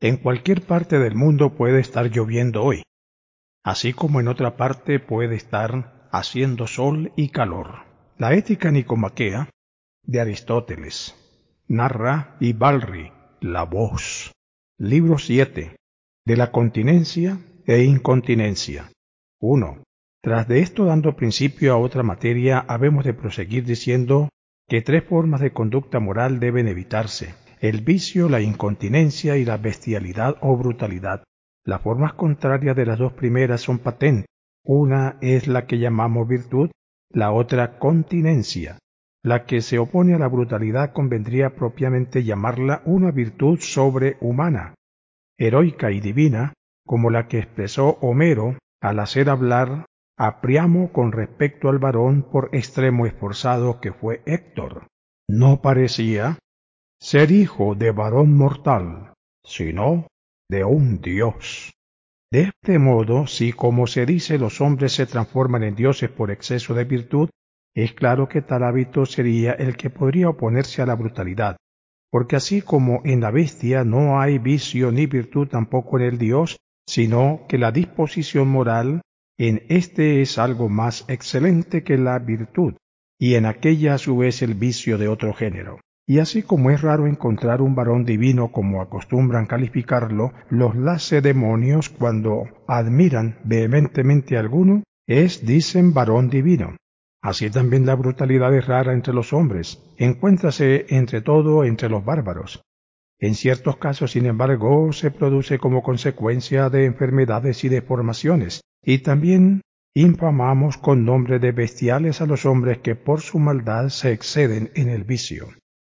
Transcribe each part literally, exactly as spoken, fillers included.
En cualquier parte del mundo puede estar lloviendo hoy, así como en otra parte puede estar haciendo sol y calor. La Ética Nicomaquea de Aristóteles narra Ibalri, la voz, libro siete, de la continencia e incontinencia. uno. Tras de esto, dando principio a otra materia, habemos de proseguir diciendo que tres formas de conducta moral deben evitarse: el vicio, la incontinencia y la bestialidad o brutalidad. Las formas contrarias de las dos primeras son patentes. Una es la que llamamos virtud, la otra continencia. La que se opone a la brutalidad convendría propiamente llamarla una virtud sobrehumana, heroica y divina, como la que expresó Homero al hacer hablar a Priamo con respecto al varón por extremo esforzado que fue Héctor. No parecía ser hijo de varón mortal, sino de un dios. De este modo, si como se dice los hombres se transforman en dioses por exceso de virtud, es claro que tal hábito sería el que podría oponerse a la brutalidad, porque así como en la bestia no hay vicio ni virtud tampoco en el dios, sino que la disposición moral en éste es algo más excelente que la virtud, y en aquella a su vez el vicio de otro género. Y así como es raro encontrar un varón divino como acostumbran calificarlo los lacedemonios cuando admiran vehementemente a alguno, es, dicen, varón divino. Así también la brutalidad es rara entre los hombres, encuéntrase entre todo entre los bárbaros. En ciertos casos, sin embargo, se produce como consecuencia de enfermedades y deformaciones, y también infamamos con nombre de bestiales a los hombres que por su maldad se exceden en el vicio.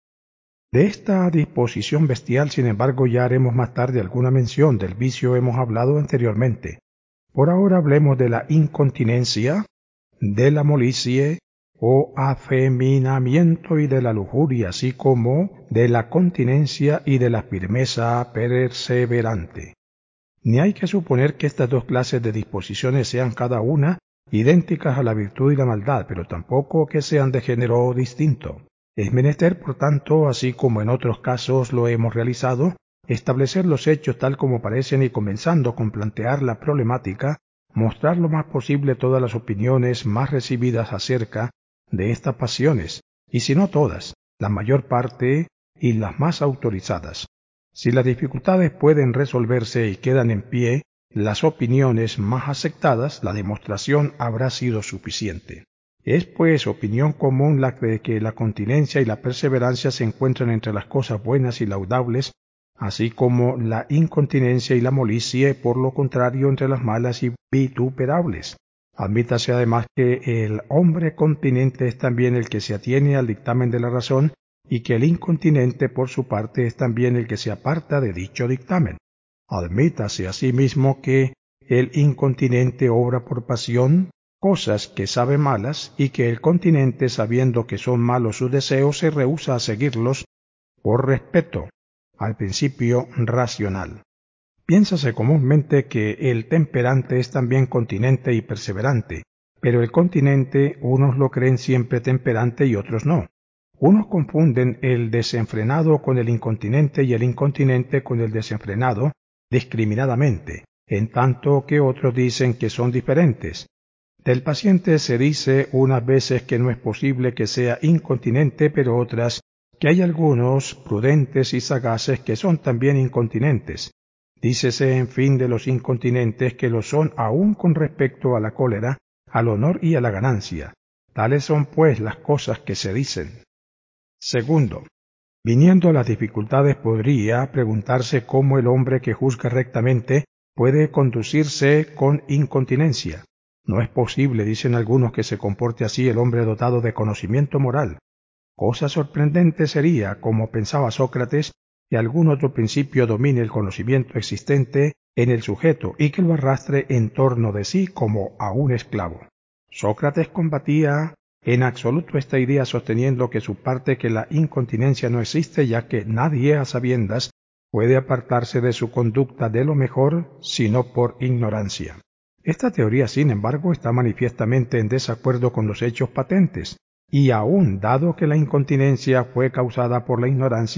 De esta disposición bestial, sin embargo, ya haremos más tarde alguna mención. Del vicio hemos hablado anteriormente. Por ahora hablemos de la incontinencia, de la molicie o afeminamiento y de la lujuria, así como de la continencia y de la firmeza perseverante. Ni hay que suponer que estas dos clases de disposiciones sean cada una idénticas a la virtud y la maldad, pero tampoco que sean de género distinto. Es menester, por tanto, así como en otros casos lo hemos realizado, establecer los hechos tal como parecen y, comenzando con plantear la problemática, mostrar lo más posible todas las opiniones más recibidas acerca de estas pasiones, y si no todas, la mayor parte y las más autorizadas. Si las dificultades pueden resolverse y quedan en pie las opiniones más aceptadas, la demostración habrá sido suficiente. Es pues opinión común la de que la continencia y la perseverancia se encuentran entre las cosas buenas y laudables, así como la incontinencia y la molicie, por lo contrario, entre las malas y vituperables. Admítase además que el hombre continente es también el que se atiene al dictamen de la razón, y que el incontinente por su parte es también el que se aparta de dicho dictamen. Admítase asimismo que el incontinente obra por pasión cosas que sabe malas, y que el continente, sabiendo que son malos sus deseos, se rehúsa a seguirlos por respeto al principio racional. Piénsase comúnmente que el temperante es también continente y perseverante, pero el continente unos lo creen siempre temperante y otros no. Unos confunden el desenfrenado con el incontinente y el incontinente con el desenfrenado discriminadamente, en tanto que otros dicen que son diferentes. Del paciente se dice unas veces que no es posible que sea incontinente, pero otras que hay algunos prudentes y sagaces que son también incontinentes. Dícese, en fin, de los incontinentes que lo son aún con respecto a la cólera, al honor y a la ganancia. Tales son, pues, las cosas que se dicen. Segundo, viniendo a las dificultades, podría preguntarse cómo el hombre que juzga rectamente puede conducirse con incontinencia. No es posible, dicen algunos, que se comporte así el hombre dotado de conocimiento moral. Cosa sorprendente sería, como pensaba Sócrates, que algún otro principio domine el conocimiento existente en el sujeto y que lo arrastre en torno de sí como a un esclavo. Sócrates combatía en absoluto esta idea, sosteniendo que su parte que la incontinencia no existe, ya que nadie a sabiendas puede apartarse de su conducta de lo mejor sino por ignorancia. Esta teoría, sin embargo, está manifiestamente en desacuerdo con los hechos patentes, y aun dado que la incontinencia fue causada por la ignorancia,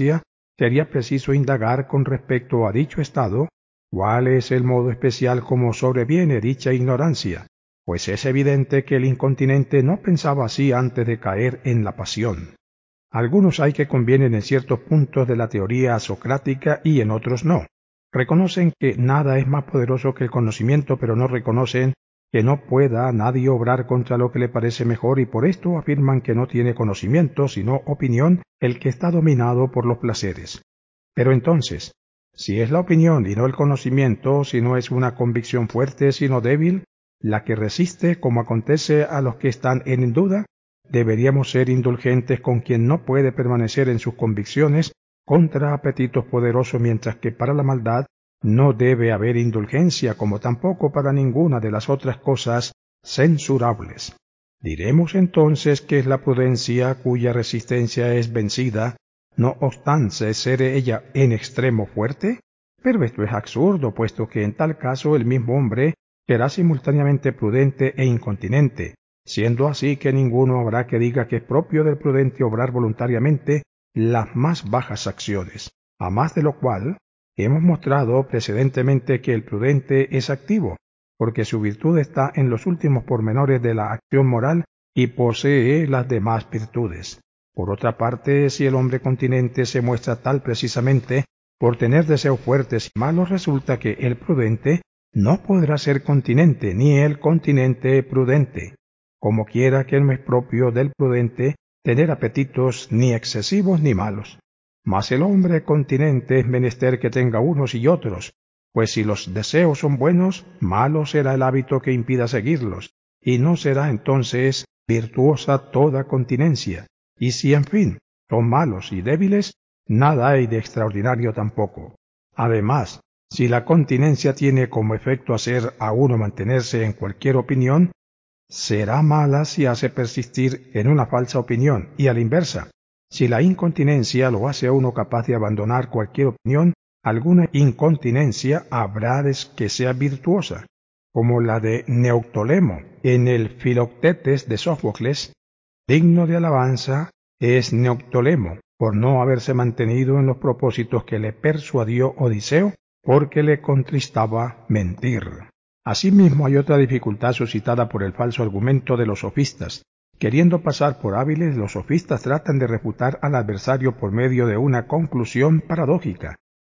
sería preciso indagar con respecto a dicho estado cuál es el modo especial como sobreviene dicha ignorancia, pues es evidente que el incontinente no pensaba así antes de caer en la pasión. Algunos hay que convienen en ciertos puntos de la teoría socrática y en otros no. Reconocen que nada es más poderoso que el conocimiento, pero no reconocen que no pueda nadie obrar contra lo que le parece mejor, y por esto afirman que no tiene conocimiento, sino opinión, el que está dominado por los placeres. Pero entonces, si es la opinión y no el conocimiento, si no es una convicción fuerte, sino débil, la que resiste, como acontece a los que están en duda, deberíamos ser indulgentes con quien no puede permanecer en sus convicciones contra apetitos poderosos, mientras que para la maldad no debe haber indulgencia, como tampoco para ninguna de las otras cosas censurables. Diremos entonces que es la prudencia cuya resistencia es vencida, no obstante ser ella en extremo fuerte. Pero esto es absurdo, puesto que en tal caso el mismo hombre será simultáneamente prudente e incontinente, siendo así que ninguno habrá que diga que es propio del prudente obrar voluntariamente las más bajas acciones, a más de lo cual hemos mostrado precedentemente que el prudente es activo, porque su virtud está en los últimos pormenores de la acción moral y posee las demás virtudes. Por otra parte, si el hombre continente se muestra tal precisamente por tener deseos fuertes y malos, resulta que el prudente no podrá ser continente, ni el continente prudente, como quiera que no es propio del prudente tener apetitos ni excesivos ni malos. Mas el hombre continente es menester que tenga unos y otros, pues si los deseos son buenos, malo será el hábito que impida seguirlos, y no será entonces virtuosa toda continencia, y si en fin son malos y débiles, nada hay de extraordinario tampoco. Además, si la continencia tiene como efecto hacer a uno mantenerse en cualquier opinión, será mala si hace persistir en una falsa opinión, y a la inversa, si la incontinencia lo hace a uno capaz de abandonar cualquier opinión, alguna incontinencia habrá de que sea virtuosa, como la de Neoptólemo en el Filoctetes de Sófocles. Digno de alabanza es Neoptólemo por no haberse mantenido en los propósitos que le persuadió Odiseo, porque le contristaba mentir. Asimismo hay otra dificultad suscitada por el falso argumento de los sofistas. Queriendo pasar por hábiles, los sofistas tratan de refutar al adversario por medio de una conclusión paradójica.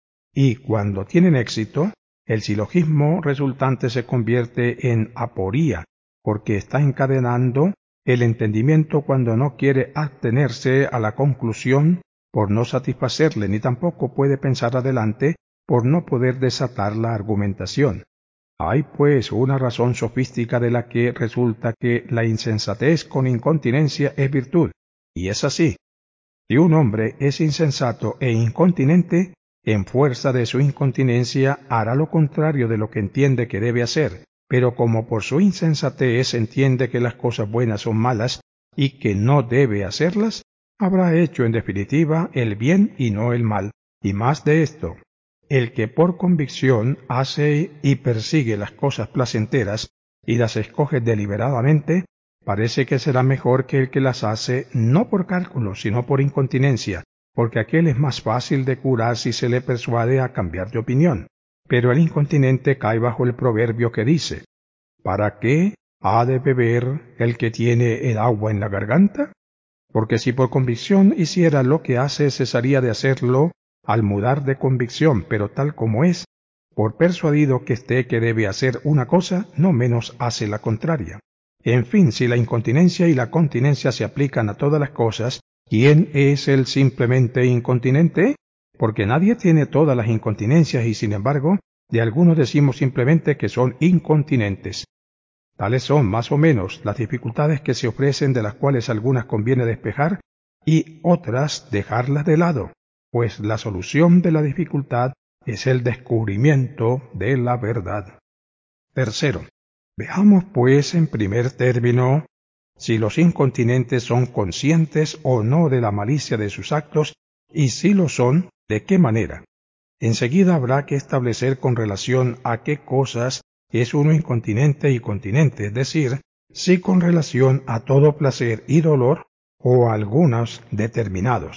Y cuando tienen éxito, el silogismo resultante se convierte en aporía, porque está encadenando el entendimiento cuando no quiere abstenerse a la conclusión por no satisfacerle, ni tampoco puede pensar adelante por no poder desatar la argumentación. Hay pues una razón sofística de la que resulta que la insensatez con incontinencia es virtud, y es así. Si un hombre es insensato e incontinente, en fuerza de su incontinencia hará lo contrario de lo que entiende que debe hacer, pero como por su insensatez entiende que las cosas buenas son malas y que no debe hacerlas, habrá hecho en definitiva el bien y no el mal. Y más de esto, el que por convicción hace y persigue las cosas placenteras y las escoge deliberadamente, parece que será mejor que el que las hace no por cálculo, sino por incontinencia, porque aquel es más fácil de curar si se le persuade a cambiar de opinión. Pero el incontinente cae bajo el proverbio que dice: ¿para qué ha de beber el que tiene el agua en la garganta? Porque si por convicción hiciera lo que hace, cesaría de hacerlo al mudar de convicción, pero tal como es, por persuadido que esté que debe hacer una cosa, no menos hace la contraria. En fin, si la incontinencia y la continencia se aplican a todas las cosas, ¿quién es el simplemente incontinente? Porque nadie tiene todas las incontinencias y, sin embargo, de algunos decimos simplemente que son incontinentes. Tales son, más o menos, las dificultades que se ofrecen, de las cuales algunas conviene despejar y otras dejarlas de lado, pues la solución de la dificultad es el descubrimiento de la verdad. Tercero, veamos pues en primer término si los incontinentes son conscientes o no de la malicia de sus actos, y si lo son, de qué manera. Enseguida habrá que establecer con relación a qué cosas es uno incontinente y continente, es decir, si con relación a todo placer y dolor o a algunos determinados.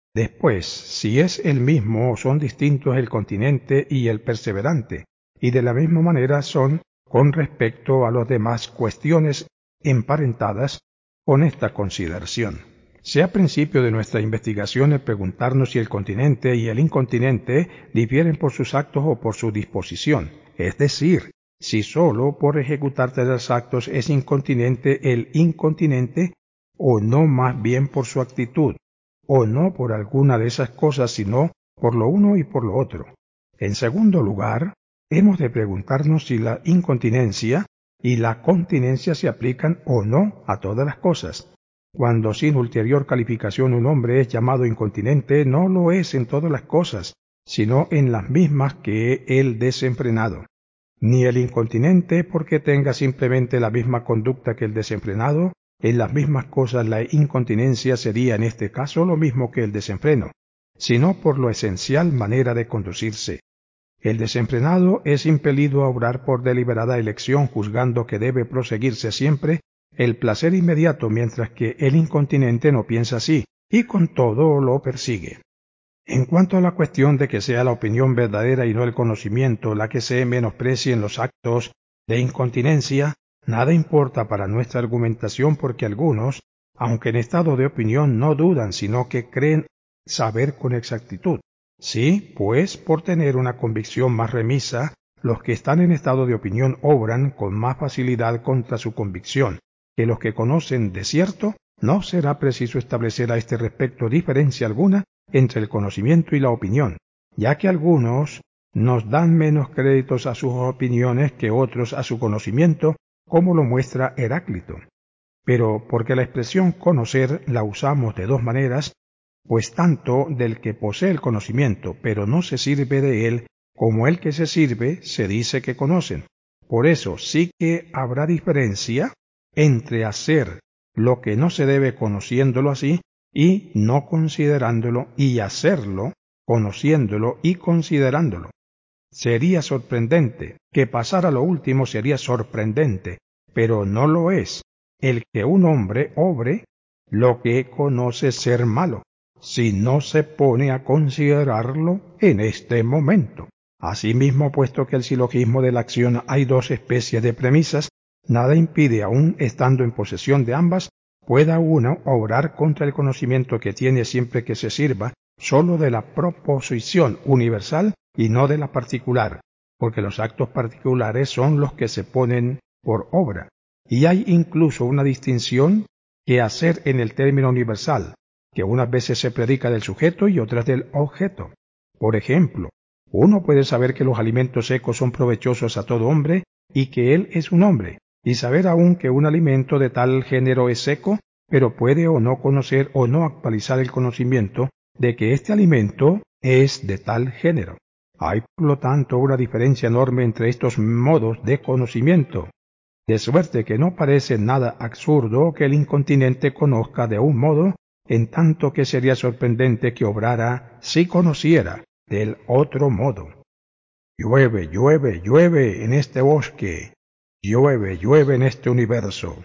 Después, si es el mismo o son distintos el continente y el perseverante, y de la misma manera son con respecto a las demás cuestiones emparentadas con esta consideración. Sea principio de nuestra investigación el preguntarnos si el continente y el incontinente difieren por sus actos o por su disposición, es decir, si sólo por ejecutar tales actos es incontinente el incontinente o no más bien por su actitud, o no por alguna de esas cosas, sino por lo uno y por lo otro. En segundo lugar, hemos de preguntarnos si la incontinencia y la continencia se aplican o no a todas las cosas. Cuando sin ulterior calificación un hombre es llamado incontinente, no lo es en todas las cosas, sino en las mismas que el desenfrenado. Ni el incontinente porque tenga simplemente la misma conducta que el desenfrenado, en las mismas cosas la incontinencia sería en este caso lo mismo que el desenfreno, sino por la esencial manera de conducirse. El desenfrenado es impelido a obrar por deliberada elección, juzgando que debe proseguirse siempre el placer inmediato, mientras que el incontinente no piensa así, y con todo lo persigue. En cuanto a la cuestión de que sea la opinión verdadera y no el conocimiento la que se menosprecie en los actos de incontinencia, nada importa para nuestra argumentación porque algunos, aunque en estado de opinión, no dudan, sino que creen saber con exactitud. Sí, pues por tener una convicción más remisa, los que están en estado de opinión obran con más facilidad contra su convicción, que los que conocen de cierto. No será preciso establecer a este respecto diferencia alguna entre el conocimiento y la opinión, ya que algunos nos dan menos créditos a sus opiniones que otros a su conocimiento, como lo muestra Heráclito. Pero porque la expresión conocer la usamos de dos maneras, pues tanto del que posee el conocimiento, pero no se sirve de él, como el que se sirve, se dice que conocen. Por eso sí que habrá diferencia entre hacer lo que no se debe conociéndolo así y no considerándolo, y hacerlo conociéndolo y considerándolo. Sería sorprendente, que pasara lo último sería sorprendente, pero no lo es, el que un hombre obre lo que conoce ser malo, si no se pone a considerarlo en este momento. Asimismo, puesto que el silogismo de la acción hay dos especies de premisas, nada impide, aun estando en posesión de ambas, pueda uno obrar contra el conocimiento que tiene siempre que se sirva sólo de la proposición universal y no de la particular, porque los actos particulares son los que se ponen por obra, y hay incluso una distinción que hacer en el término universal, que unas veces se predica del sujeto y otras del objeto. Por ejemplo, uno puede saber que los alimentos secos son provechosos a todo hombre y que él es un hombre, y saber aún que un alimento de tal género es seco, pero puede o no conocer o no actualizar el conocimiento de que este alimento es de tal género. Hay, por lo tanto, una diferencia enorme entre estos modos de conocimiento, de suerte que no parece nada absurdo que el incontinente conozca de un modo, en tanto que sería sorprendente que obrara si conociera del otro modo. Llueve, llueve, llueve en este bosque, llueve, llueve en este universo.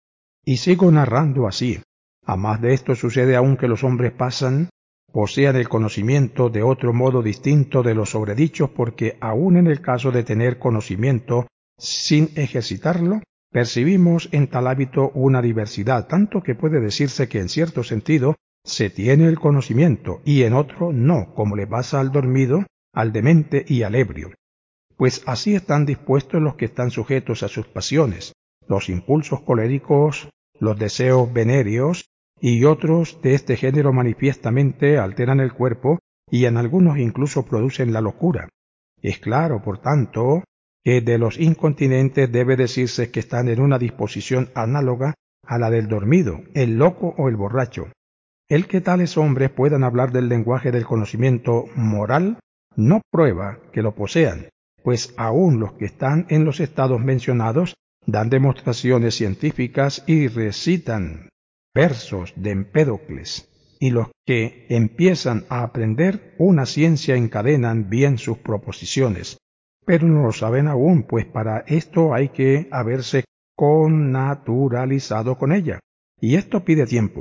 Y sigo narrando así. A más de esto sucede aún que los hombres pasan, posean el conocimiento de otro modo distinto de los sobredichos, porque aún en el caso de tener conocimiento sin ejercitarlo, percibimos en tal hábito una diversidad, tanto que puede decirse que en cierto sentido se tiene el conocimiento y en otro no, como le pasa al dormido, al demente y al ebrio. Pues así están dispuestos los que están sujetos a sus pasiones, los impulsos coléricos, los deseos venéreos y otros de este género manifiestamente alteran el cuerpo y en algunos incluso producen la locura. Es claro, por tanto, que de los incontinentes debe decirse que están en una disposición análoga a la del dormido, el loco o el borracho. El que tales hombres puedan hablar del lenguaje del conocimiento moral no prueba que lo posean, pues aún los que están en los estados mencionados dan demostraciones científicas y recitan versos de Empédocles, y los que empiezan a aprender una ciencia encadenan bien sus proposiciones, pero no lo saben aún, pues para esto hay que haberse connaturalizado con ella, y esto pide tiempo.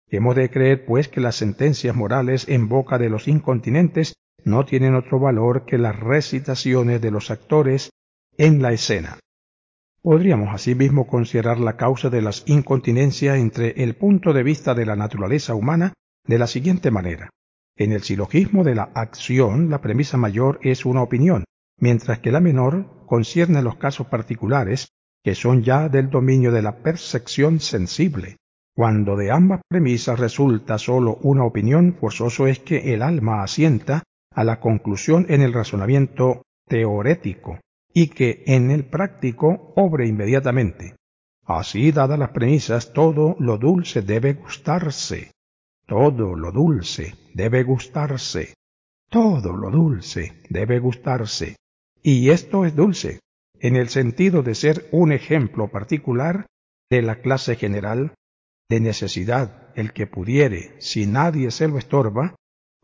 Hemos de creer, pues, que las sentencias morales en boca de los incontinentes no tienen otro valor que las recitaciones de los actores en la escena. Podríamos asimismo considerar la causa de las incontinencias entre el punto de vista de la naturaleza humana de la siguiente manera. En el silogismo de la acción, la premisa mayor es una opinión, mientras que la menor concierne los casos particulares, que son ya del dominio de la percepción sensible. Cuando de ambas premisas resulta sólo una opinión, forzoso es que el alma asienta a la conclusión en el razonamiento teorético, y que en el práctico obre inmediatamente. Así, dadas las premisas, todo lo dulce debe gustarse, todo lo dulce debe gustarse, todo lo dulce debe gustarse. Y esto es dulce, en el sentido de ser un ejemplo particular de la clase general, de necesidad. El que pudiere, si nadie se lo estorba,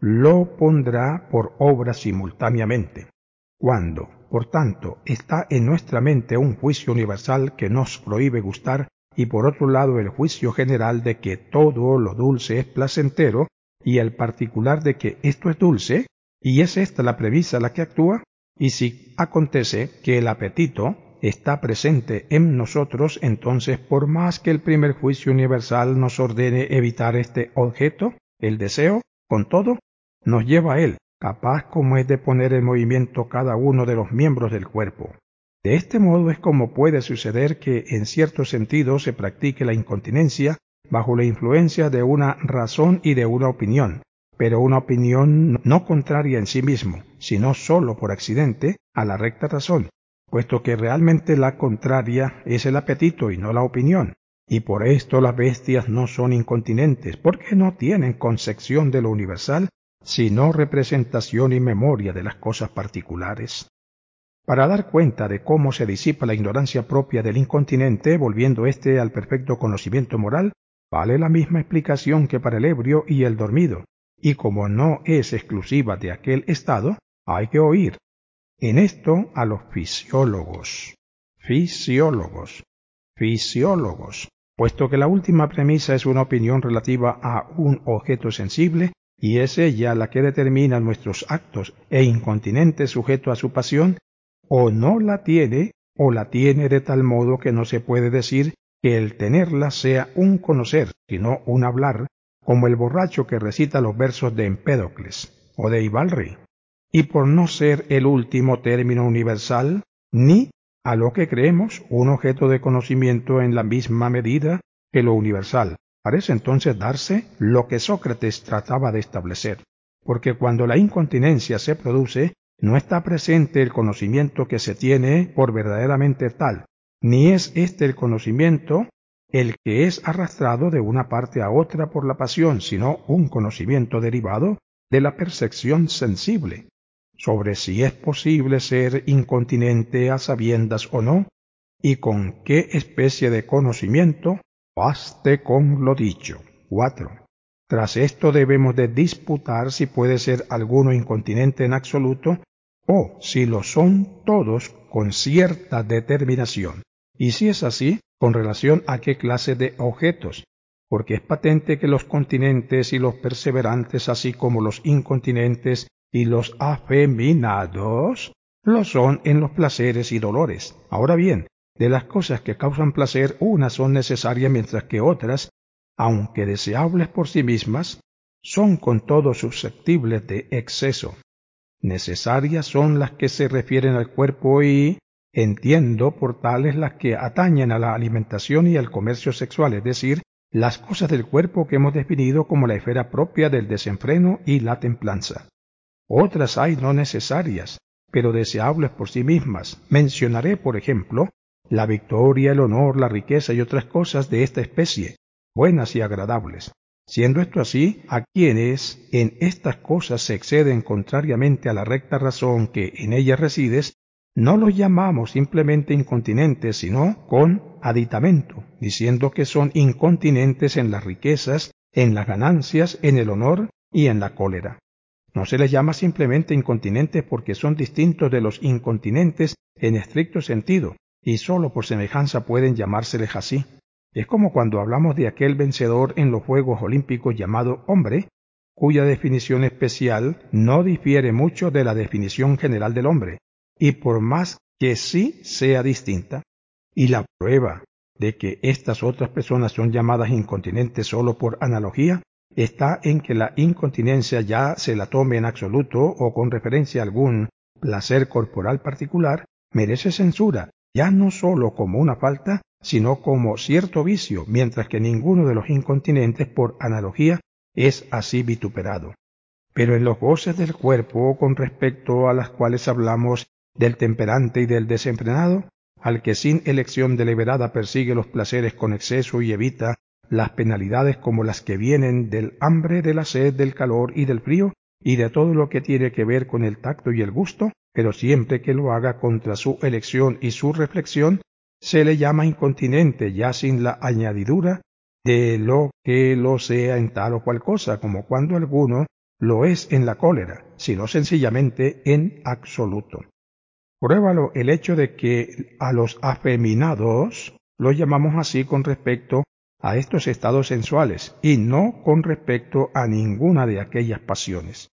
lo pondrá por obra simultáneamente. Cuando, por tanto, está en nuestra mente un juicio universal que nos prohíbe gustar, y por otro lado el juicio general de que todo lo dulce es placentero, y el particular de que esto es dulce, y es esta la premisa la que actúa, y si acontece que el apetito está presente en nosotros, entonces por más que el primer juicio universal nos ordene evitar este objeto, el deseo, con todo, nos lleva a él, capaz como es de poner en movimiento cada uno de los miembros del cuerpo. De este modo es como puede suceder que en cierto sentido se practique la incontinencia bajo la influencia de una razón y de una opinión, pero una opinión no contraria en sí mismo, sino sólo por accidente a la recta razón, puesto que realmente la contraria es el apetito y no la opinión, y por esto las bestias no son incontinentes, porque no tienen concepción de lo universal, sino representación y memoria de las cosas particulares. Para dar cuenta de cómo se disipa la ignorancia propia del incontinente, volviendo éste al perfecto conocimiento moral, vale la misma explicación que para el ebrio y el dormido, y como no es exclusiva de aquel estado, hay que oír en esto a los fisiólogos, fisiólogos, fisiólogos, puesto que la última premisa es una opinión relativa a un objeto sensible, y es ella la que determina nuestros actos, e incontinente sujeto a su pasión, o no la tiene, o la tiene de tal modo que no se puede decir que el tenerla sea un conocer, sino un hablar, como el borracho que recita los versos de Empédocles o de Ivalri, y por no ser el último término universal, ni, a lo que creemos, un objeto de conocimiento en la misma medida que lo universal, parece entonces darse lo que Sócrates trataba de establecer, porque cuando la incontinencia se produce, no está presente el conocimiento que se tiene por verdaderamente tal, ni es este el conocimiento el que es arrastrado de una parte a otra por la pasión, sino un conocimiento derivado de la percepción sensible, sobre si es posible ser incontinente a sabiendas o no, y con qué especie de conocimiento, baste con lo dicho. cuatro. Tras esto debemos de disputar si puede ser alguno incontinente en absoluto, o si lo son todos con cierta determinación, y si es así, con relación a qué clase de objetos, porque es patente que los continentes y los perseverantes, así como los incontinentes y los afeminados, lo son en los placeres y dolores. Ahora bien, de las cosas que causan placer, unas son necesarias mientras que otras, aunque deseables por sí mismas, son con todo susceptibles de exceso. Necesarias son las que se refieren al cuerpo y, entiendo por tales las que atañen a la alimentación y al comercio sexual, es decir, las cosas del cuerpo que hemos definido como la esfera propia del desenfreno y la templanza. Otras hay no necesarias, pero deseables por sí mismas. Mencionaré, por ejemplo, la victoria, el honor, la riqueza y otras cosas de esta especie, buenas y agradables. Siendo esto así, a quienes en estas cosas se exceden contrariamente a la recta razón que en ellas resides, no los llamamos simplemente incontinentes, sino con aditamento, diciendo que son incontinentes en las riquezas, en las ganancias, en el honor y en la cólera. No se les llama simplemente incontinentes porque son distintos de los incontinentes en estricto sentido, y sólo por semejanza pueden llamárseles así. Es como cuando hablamos de aquel vencedor en los Juegos Olímpicos llamado hombre, cuya definición especial no difiere mucho de la definición general del hombre, y por más que sí sea distinta, y la prueba de que estas otras personas son llamadas incontinentes solo por analogía, está en que la incontinencia, ya se la tome en absoluto o con referencia a algún placer corporal particular, merece censura, ya no solo como una falta, sino como cierto vicio, mientras que ninguno de los incontinentes por analogía es así vituperado. Pero en los goces del cuerpo, con respecto a las cuales hablamos del temperante y del desenfrenado, al que sin elección deliberada persigue los placeres con exceso y evita las penalidades como las que vienen del hambre, de la sed, del calor y del frío, y de todo lo que tiene que ver con el tacto y el gusto, pero siempre que lo haga contra su elección y su reflexión, se le llama incontinente, ya sin la añadidura de lo que lo sea en tal o cual cosa, como cuando alguno lo es en la cólera, sino sencillamente en absoluto. Pruébalo el hecho de que a los afeminados los llamamos así con respecto a estos estados sensuales y no con respecto a ninguna de aquellas pasiones.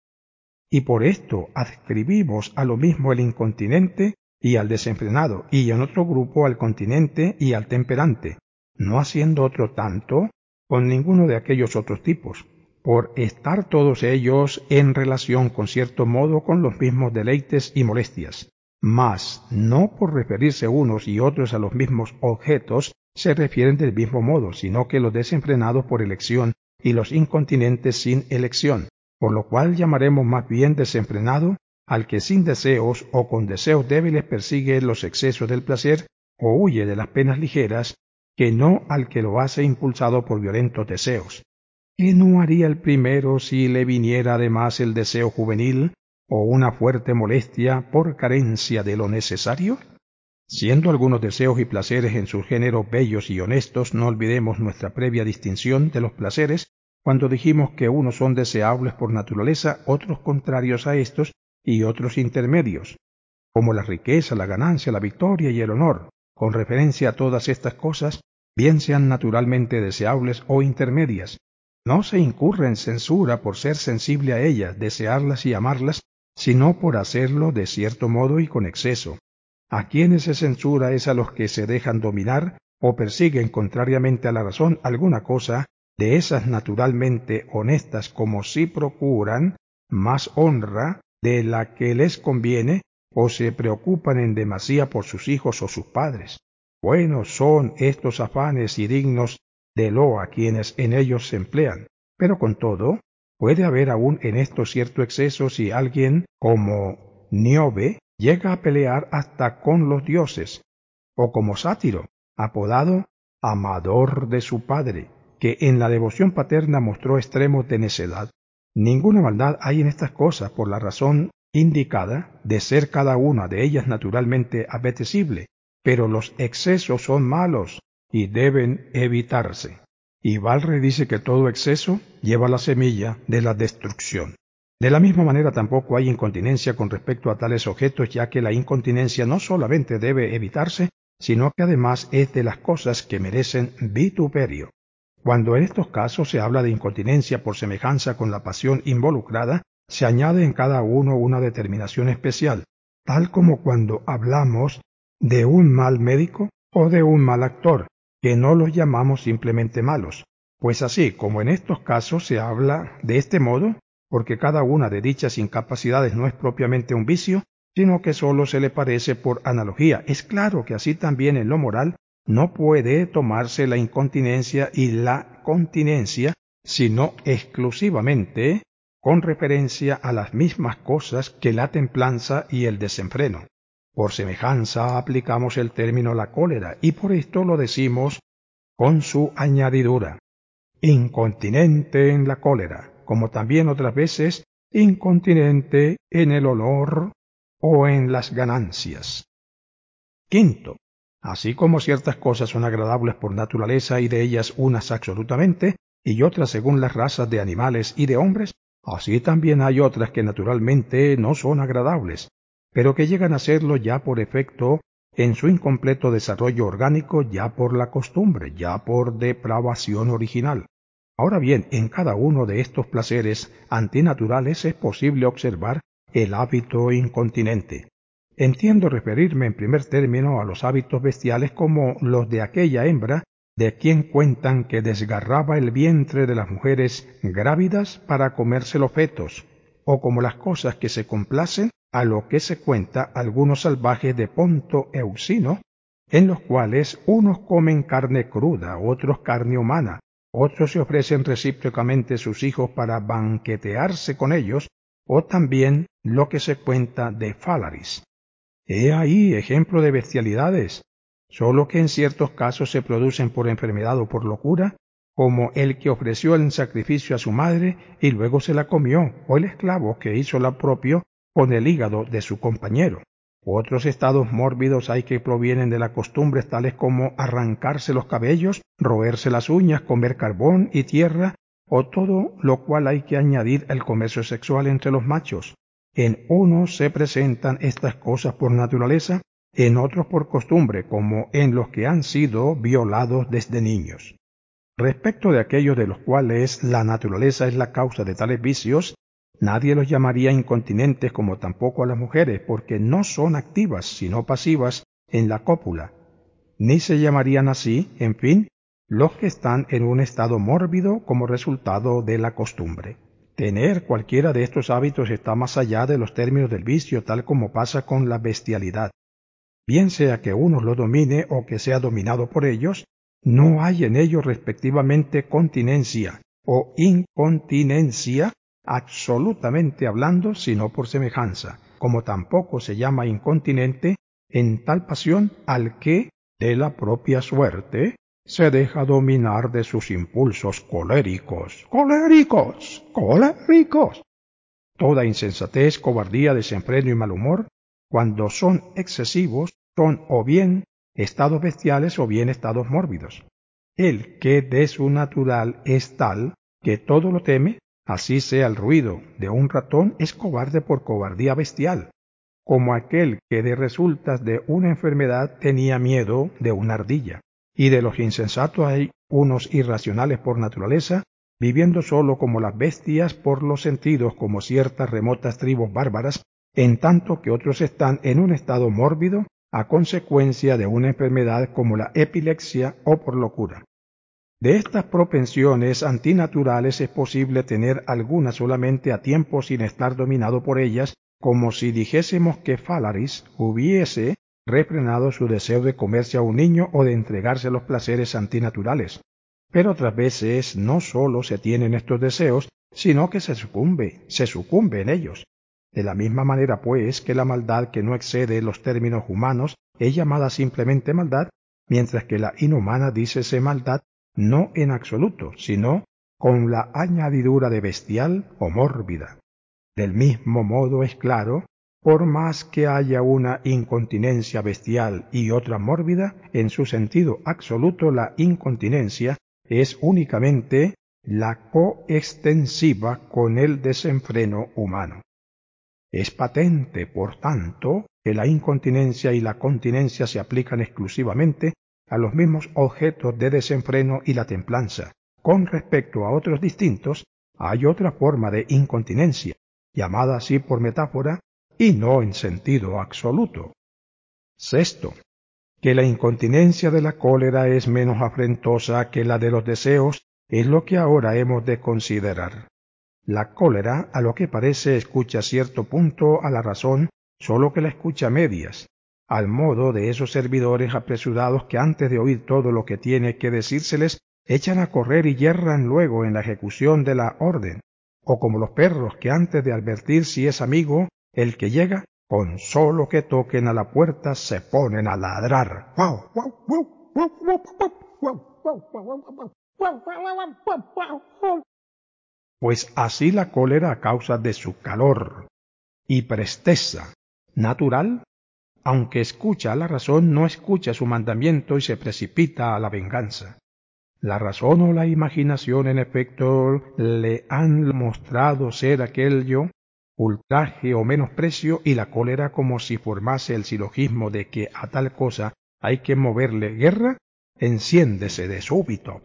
Y por esto adscribimos a lo mismo el incontinente y al desenfrenado, y en otro grupo al continente y al temperante, no haciendo otro tanto con ninguno de aquellos otros tipos, por estar todos ellos en relación con cierto modo con los mismos deleites y molestias, mas no por referirse unos y otros a los mismos objetos se refieren del mismo modo, sino que los desenfrenados por elección y los incontinentes sin elección, por lo cual llamaremos más bien desenfrenado al que sin deseos o con deseos débiles persigue los excesos del placer o huye de las penas ligeras, que no al que lo hace impulsado por violentos deseos. ¿Qué no haría el primero si le viniera además el deseo juvenil o una fuerte molestia por carencia de lo necesario? Siendo algunos deseos y placeres en sus géneros bellos y honestos, no olvidemos nuestra previa distinción de los placeres cuando dijimos que unos son deseables por naturaleza, otros contrarios a estos y otros intermedios, como la riqueza, la ganancia, la victoria y el honor. Con referencia a todas estas cosas, bien sean naturalmente deseables o intermedias, no se incurre en censura por ser sensible a ellas, desearlas y amarlas, sino por hacerlo de cierto modo y con exceso. A quienes se censura es a los que se dejan dominar o persiguen contrariamente a la razón alguna cosa de esas naturalmente honestas, como si procuran más honra de la que les conviene o se preocupan en demasía por sus hijos o sus padres. Buenos son estos afanes y dignos de loa quienes en ellos se emplean, pero con todo puede haber aún en esto cierto exceso si alguien como Níobe llega a pelear hasta con los dioses, o como Sátiro, apodado amador de su padre, que en la devoción paterna mostró extremos de necedad. Ninguna maldad hay en estas cosas por la razón indicada de ser cada una de ellas naturalmente apetecible, pero los excesos son malos y deben evitarse. Y Balre dice que todo exceso lleva la semilla de la destrucción. De la misma manera tampoco hay incontinencia con respecto a tales objetos, ya que la incontinencia no solamente debe evitarse, sino que además es de las cosas que merecen vituperio. Cuando en estos casos se habla de incontinencia por semejanza con la pasión involucrada, se añade en cada uno una determinación especial, tal como cuando hablamos de un mal médico o de un mal actor, que no los llamamos simplemente malos, pues así como en estos casos se habla de este modo, porque cada una de dichas incapacidades no es propiamente un vicio, sino que sólo se le parece por analogía. Es claro que así también en lo moral no puede tomarse la incontinencia y la continencia, sino exclusivamente con referencia a las mismas cosas que la templanza y el desenfreno. Por semejanza aplicamos el término la cólera, y por esto lo decimos con su añadidura, incontinente en la cólera, como también otras veces incontinente en el olor o en las ganancias. Quinto, así como ciertas cosas son agradables por naturaleza y de ellas unas absolutamente y otras según las razas de animales y de hombres, así también hay otras que naturalmente no son agradables, pero que llegan a serlo ya por efecto en su incompleto desarrollo orgánico ya por la costumbre, ya por depravación original. Ahora bien, en cada uno de estos placeres antinaturales es posible observar el hábito incontinente. Entiendo referirme en primer término a los hábitos bestiales como los de aquella hembra de quien cuentan que desgarraba el vientre de las mujeres grávidas para comerse los fetos, o como las cosas que se complacen a lo que se cuenta algunos salvajes de Ponto Euxino, en los cuales unos comen carne cruda, otros carne humana, otros se ofrecen recíprocamente sus hijos para banquetearse con ellos, o también lo que se cuenta de Fálaris. He ahí ejemplo de bestialidades, solo que en ciertos casos se producen por enfermedad o por locura, como el que ofreció el sacrificio a su madre y luego se la comió, o el esclavo que hizo lo propio con el hígado de su compañero. Otros estados mórbidos hay que provienen de las costumbres tales como arrancarse los cabellos, roerse las uñas, comer carbón y tierra, o todo lo cual hay que añadir el comercio sexual entre los machos. En unos se presentan estas cosas por naturaleza, en otros por costumbre, como en los que han sido violados desde niños. Respecto de aquellos de los cuales la naturaleza es la causa de tales vicios, nadie los llamaría incontinentes como tampoco a las mujeres, porque no son activas, sino pasivas en la cópula, ni se llamarían así, en fin, los que están en un estado mórbido como resultado de la costumbre. Tener cualquiera de estos hábitos está más allá de los términos del vicio, tal como pasa con la bestialidad. Bien sea que uno lo domine o que sea dominado por ellos, no hay en ellos respectivamente continencia o incontinencia, absolutamente hablando, sino por semejanza, como tampoco se llama incontinente en tal pasión al que, de la propia suerte, se deja dominar de sus impulsos coléricos, coléricos, coléricos. Toda insensatez, cobardía, desenfreno y mal humor, cuando son excesivos, son o bien estados bestiales o bien estados mórbidos. El que de su natural es tal que todo lo teme, así sea el ruido de un ratón, es cobarde por cobardía bestial, como aquel que de resultas de una enfermedad tenía miedo de una ardilla. Y de los insensatos hay unos irracionales por naturaleza, viviendo solo como las bestias por los sentidos como ciertas remotas tribus bárbaras, en tanto que otros están en un estado mórbido a consecuencia de una enfermedad como la epilepsia o por locura. De estas propensiones antinaturales es posible tener alguna solamente a tiempo sin estar dominado por ellas, como si dijésemos que Fálaris hubiese refrenado su deseo de comerse a un niño o de entregarse a los placeres antinaturales. Pero otras veces no sólo se tienen estos deseos, sino que se sucumbe, se sucumbe en ellos. De la misma manera, pues, que la maldad que no excede los términos humanos es llamada simplemente maldad, mientras que la inhumana dícese maldad no en absoluto, sino con la añadidura de bestial o mórbida. Del mismo modo es claro, por más que haya una incontinencia bestial y otra mórbida, en su sentido absoluto la incontinencia es únicamente la coextensiva con el desenfreno humano. Es patente, por tanto, que la incontinencia y la continencia se aplican exclusivamente a los mismos objetos de desenfreno y la templanza. Con respecto a otros distintos, hay otra forma de incontinencia, llamada así por metáfora y no en sentido absoluto. Sexto, que la incontinencia de la cólera es menos afrentosa que la de los deseos es lo que ahora hemos de considerar. La cólera, a lo que parece, escucha cierto punto a la razón, solo que la escucha a medias, al modo de esos servidores apresurados que antes de oír todo lo que tiene que decírseles, echan a correr y yerran luego en la ejecución de la orden, o como los perros que antes de advertir si es amigo el que llega, con solo que toquen a la puerta se ponen a ladrar. Pues así la cólera a causa de su calor y presteza natural, aunque escucha a la razón, no escucha su mandamiento y se precipita a la venganza. La razón o la imaginación, en efecto, le han mostrado ser aquello ultraje o menosprecio, y la cólera, como si formase el silogismo de que a tal cosa hay que moverle guerra, enciéndese de súbito.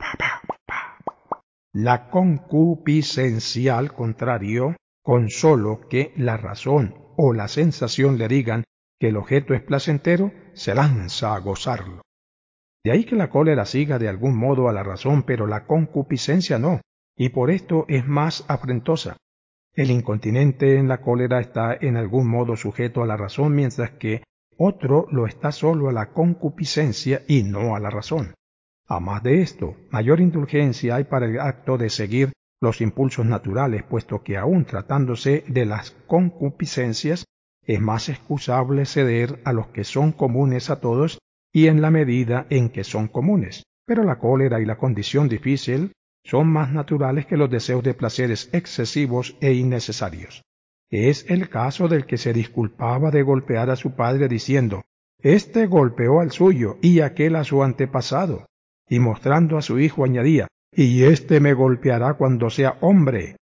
La concupiscencia, al contrario, con solo que la razón o la sensación le digan que el objeto es placentero, se lanza a gozarlo. De ahí que la cólera siga de algún modo a la razón, pero la concupiscencia no, y por esto es más afrentosa. El incontinente en la cólera está en algún modo sujeto a la razón, mientras que otro lo está solo a la concupiscencia y no a la razón. A más de esto, mayor indulgencia hay para el acto de seguir los impulsos naturales, puesto que aun tratándose de las concupiscencias, es más excusable ceder a los que son comunes a todos y en la medida en que son comunes. Pero la cólera y la condición difícil son más naturales que los deseos de placeres excesivos e innecesarios. Es el caso del que se disculpaba de golpear a su padre diciendo: «Este golpeó al suyo y aquel a su antepasado», y mostrando a su hijo añadía: «Y éste me golpeará cuando sea hombre.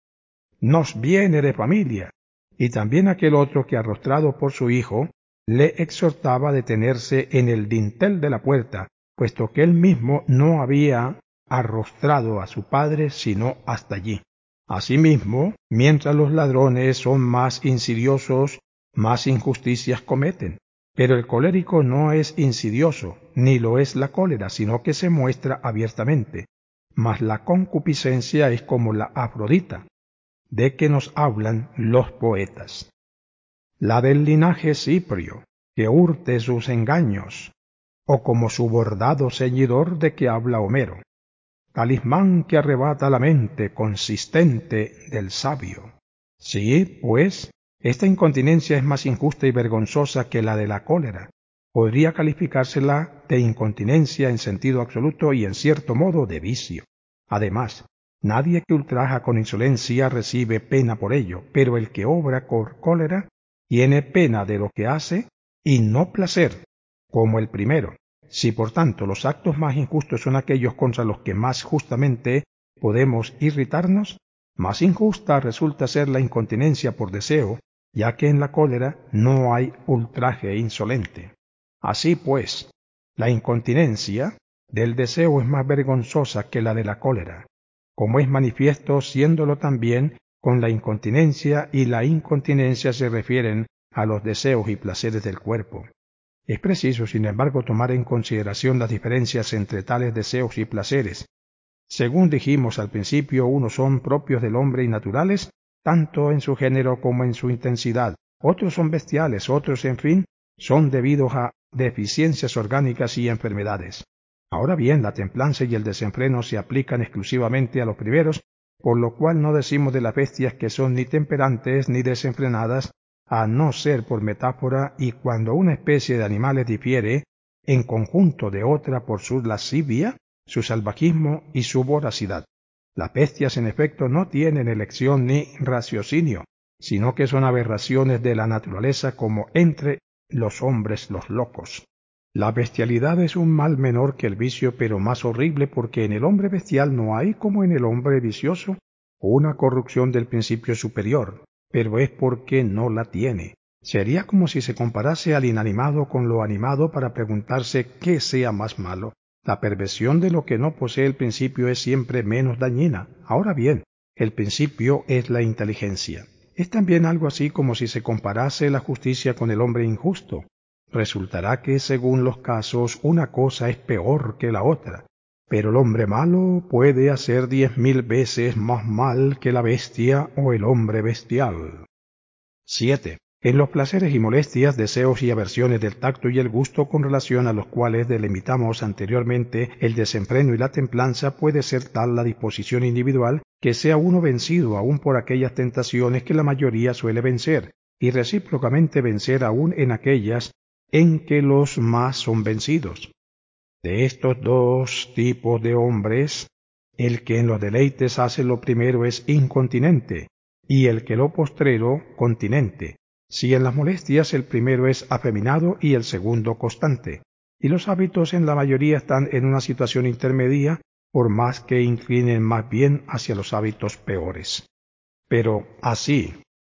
Nos viene de familia». Y también aquel otro que, arrostrado por su hijo, le exhortaba a detenerse en el dintel de la puerta, puesto que él mismo no había arrostrado a su padre sino hasta allí. Asimismo, mientras los ladrones son más insidiosos, más injusticias cometen. Pero el colérico no es insidioso, ni lo es la cólera, sino que se muestra abiertamente. Mas la concupiscencia es como la Afrodita, de que nos hablan los poetas. La del linaje ciprio, que hurte sus engaños, o como su bordado ceñidor de que habla Homero. Talismán que arrebata la mente consistente del sabio. Sí, pues, esta incontinencia es más injusta y vergonzosa que la de la cólera. Podría calificársela de incontinencia en sentido absoluto y en cierto modo de vicio. Además, nadie que ultraja con insolencia recibe pena por ello, pero el que obra con cólera tiene pena de lo que hace y no placer, como el primero. Si por tanto los actos más injustos son aquellos contra los que más justamente podemos irritarnos, más injusta resulta ser la incontinencia por deseo, ya que en la cólera no hay ultraje insolente. Así pues, la incontinencia del deseo es más vergonzosa que la de la cólera, como es manifiesto siéndolo también con la incontinencia, y la incontinencia se refieren a los deseos y placeres del cuerpo. Es preciso, sin embargo, tomar en consideración las diferencias entre tales deseos y placeres. Según dijimos al principio, unos son propios del hombre y naturales, tanto en su género como en su intensidad. Otros son bestiales, otros, en fin, son debidos a deficiencias orgánicas y enfermedades. Ahora bien, la templanza y el desenfreno se aplican exclusivamente a los primeros, por lo cual no decimos de las bestias que son ni temperantes ni desenfrenadas, a no ser por metáfora, y cuando una especie de animales difiere en conjunto de otra por su lascivia, su salvajismo y su voracidad. Las bestias, en efecto, no tienen elección ni raciocinio, sino que son aberraciones de la naturaleza, como entre los hombres los locos. La bestialidad es un mal menor que el vicio, pero más horrible, porque en el hombre bestial no hay, como en el hombre vicioso, una corrupción del principio superior, pero es porque no la tiene. Sería como si se comparase al inanimado con lo animado para preguntarse qué sea más malo. La perversión de lo que no posee el principio es siempre menos dañina. Ahora bien, el principio es la inteligencia. Es también algo así como si se comparase la justicia con el hombre injusto. Resultará que, según los casos, una cosa es peor que la otra, pero el hombre malo puede hacer diez mil veces más mal que la bestia o el hombre bestial. siete. En los placeres y molestias, deseos y aversiones del tacto y el gusto, con relación a los cuales delimitamos anteriormente el desenfreno y la templanza, puede ser tal la disposición individual que sea uno vencido aún por aquellas tentaciones que la mayoría suele vencer, y recíprocamente vencer aún en aquellas en que los más son vencidos. De estos dos tipos de hombres, el que en los deleites hace lo primero es incontinente, y el que lo postrero continente. Si en las molestias el primero es afeminado y el segundo constante, y los hábitos en la mayoría están en una situación intermedia, por más que inclinen más bien hacia los hábitos peores. Pero así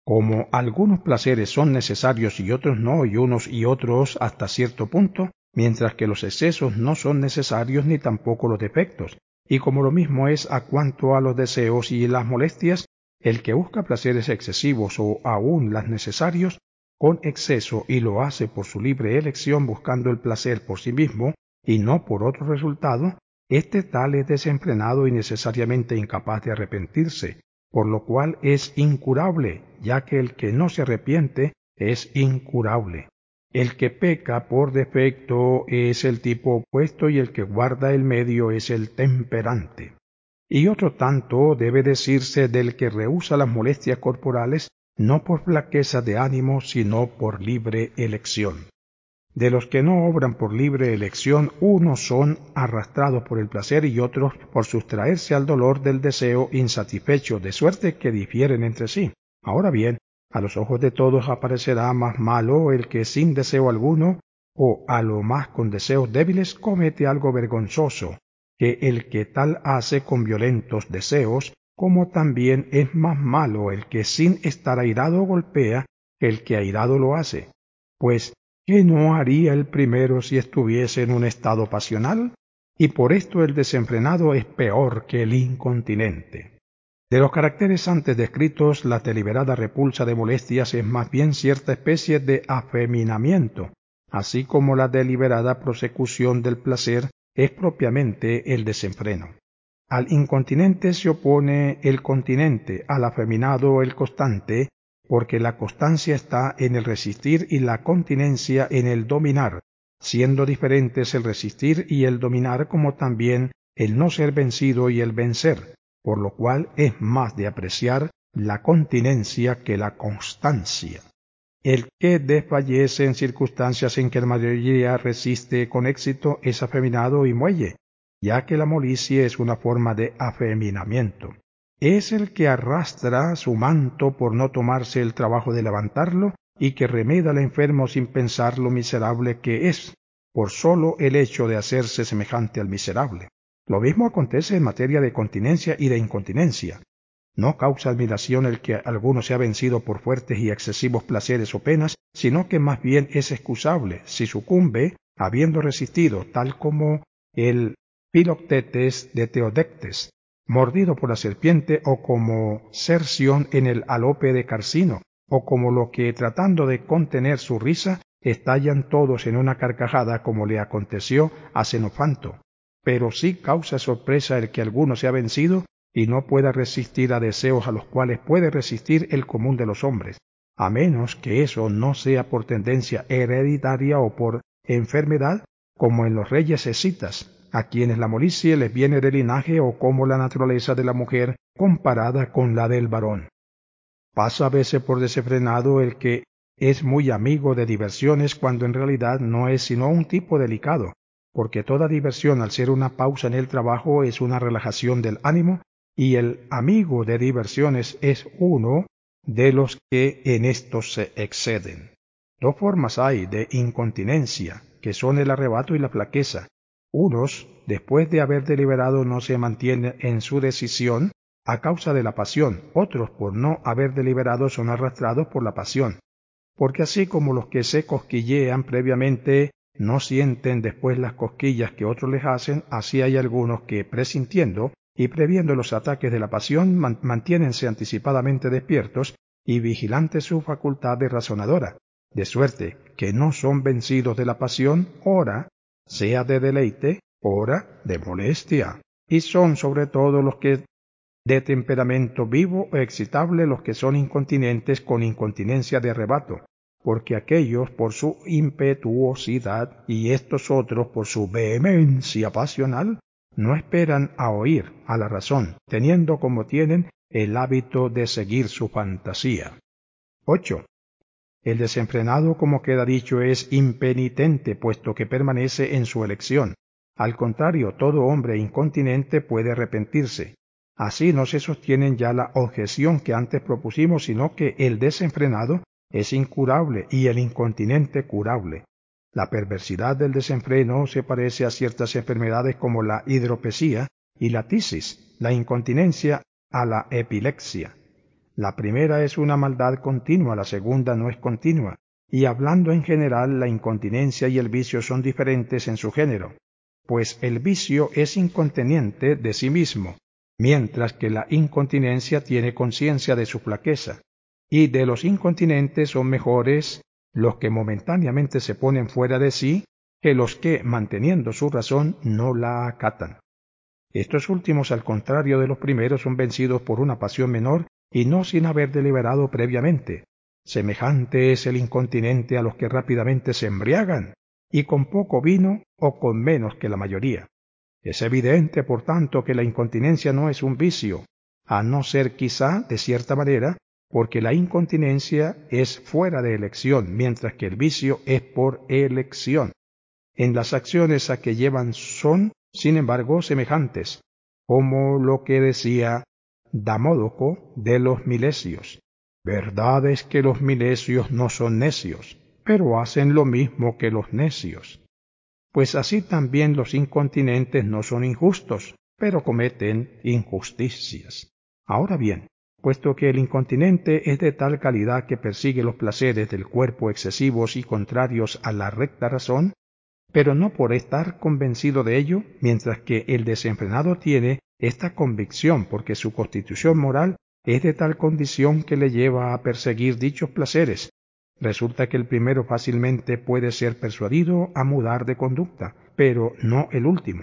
Como algunos placeres son necesarios y otros no, y unos y otros hasta cierto punto, mientras que los excesos no son necesarios ni tampoco los defectos, y como lo mismo es a cuanto a los deseos y las molestias, el que busca placeres excesivos o aún las necesarios, con exceso y lo hace por su libre elección buscando el placer por sí mismo y no por otro resultado, este tal es desenfrenado y necesariamente incapaz de arrepentirse, por lo cual es incurable, ya que el que no se arrepiente es incurable. El que peca por defecto es el tipo opuesto y el que guarda el medio es el temperante. Y otro tanto debe decirse del que rehúsa las molestias corporales no por flaqueza de ánimo, sino por libre elección. De los que no obran por libre elección, unos son arrastrados por el placer y otros por sustraerse al dolor del deseo insatisfecho, de suerte que difieren entre sí. Ahora bien, a los ojos de todos aparecerá más malo el que sin deseo alguno, o a lo más con deseos débiles, comete algo vergonzoso, que el que tal hace con violentos deseos, como también es más malo el que sin estar airado golpea que el que airado lo hace. Pues, ¿qué no haría el primero si estuviese en un estado pasional? Y por esto el desenfrenado es peor que el incontinente. De los caracteres antes descritos, la deliberada repulsa de molestias es más bien cierta especie de afeminamiento, así como la deliberada prosecución del placer es propiamente el desenfreno. Al incontinente se opone el continente, al afeminado el constante, porque la constancia está en el resistir y la continencia en el dominar, siendo diferentes el resistir y el dominar como también el no ser vencido y el vencer, por lo cual es más de apreciar la continencia que la constancia. El que desfallece en circunstancias en que la mayoría resiste con éxito es afeminado y muelle, ya que la molicie es una forma de afeminamiento. Es el que arrastra su manto por no tomarse el trabajo de levantarlo y que remeda al enfermo sin pensar lo miserable que es, por solo el hecho de hacerse semejante al miserable. Lo mismo acontece en materia de continencia y de incontinencia. No causa admiración el que alguno sea vencido por fuertes y excesivos placeres o penas, sino que más bien es excusable si sucumbe habiendo resistido, tal como el Filoctetes de Teodectes, mordido por la serpiente, o como Cerción en el alope de Carcino, o como lo que, tratando de contener su risa, estallan todos en una carcajada como le aconteció a Xenofanto. Pero sí causa sorpresa el que alguno sea vencido y no pueda resistir a deseos a los cuales puede resistir el común de los hombres, a menos que eso no sea por tendencia hereditaria o por enfermedad, como en los reyes escitas, a quienes la molicie les viene de linaje, o como la naturaleza de la mujer comparada con la del varón. Pasa a veces por desenfrenado el que es muy amigo de diversiones cuando en realidad no es sino un tipo delicado, porque toda diversión, al ser una pausa en el trabajo, es una relajación del ánimo, y el amigo de diversiones es uno de los que en esto se exceden. Dos formas hay de incontinencia, que son el arrebato y la flaqueza. Unos, después de haber deliberado, no se mantienen en su decisión a causa de la pasión; otros, por no haber deliberado, son arrastrados por la pasión. Porque así como los que se cosquillean previamente no sienten después las cosquillas que otros les hacen, así hay algunos que, presintiendo y previendo los ataques de la pasión, man- mantiénense anticipadamente despiertos y vigilantes su facultad de razonadora, de suerte que no son vencidos de la pasión, ora sea de deleite, ora de molestia. Y son sobre todo los que de temperamento vivo o excitable los que son incontinentes con incontinencia de arrebato, porque aquellos por su impetuosidad y estos otros por su vehemencia pasional no esperan a oír a la razón, teniendo como tienen el hábito de seguir su fantasía. ocho. El desenfrenado, como queda dicho, es impenitente, puesto que permanece en su elección. Al contrario, todo hombre incontinente puede arrepentirse. Así no se sostienen ya la objeción que antes propusimos, sino que el desenfrenado es incurable y el incontinente curable. La perversidad del desenfreno se parece a ciertas enfermedades como la hidropesía y la tisis, la incontinencia a la epilepsia. La primera es una maldad continua, la segunda no es continua, y hablando en general, la incontinencia y el vicio son diferentes en su género, pues el vicio es incontinente de sí mismo, mientras que la incontinencia tiene conciencia de su flaqueza, y de los incontinentes son mejores los que momentáneamente se ponen fuera de sí que los que, manteniendo su razón, no la acatan. Estos últimos, al contrario de los primeros, son vencidos por una pasión menor y no sin haber deliberado previamente. Semejante es el incontinente a los que rápidamente se embriagan, y con poco vino o con menos que la mayoría. Es evidente, por tanto, que la incontinencia no es un vicio, a no ser quizá, de cierta manera, porque la incontinencia es fuera de elección, mientras que el vicio es por elección. En las acciones a que llevan son, sin embargo, semejantes, como lo que decía Damódoco de los milesios. Verdad es que los milesios no son necios, pero hacen lo mismo que los necios. Pues así también los incontinentes no son injustos, pero cometen injusticias. Ahora bien, puesto que el incontinente es de tal calidad que persigue los placeres del cuerpo excesivos y contrarios a la recta razón, pero no por estar convencido de ello, mientras que el desenfrenado tiene esta convicción porque su constitución moral es de tal condición que le lleva a perseguir dichos placeres. Resulta que el primero fácilmente puede ser persuadido a mudar de conducta, pero no el último.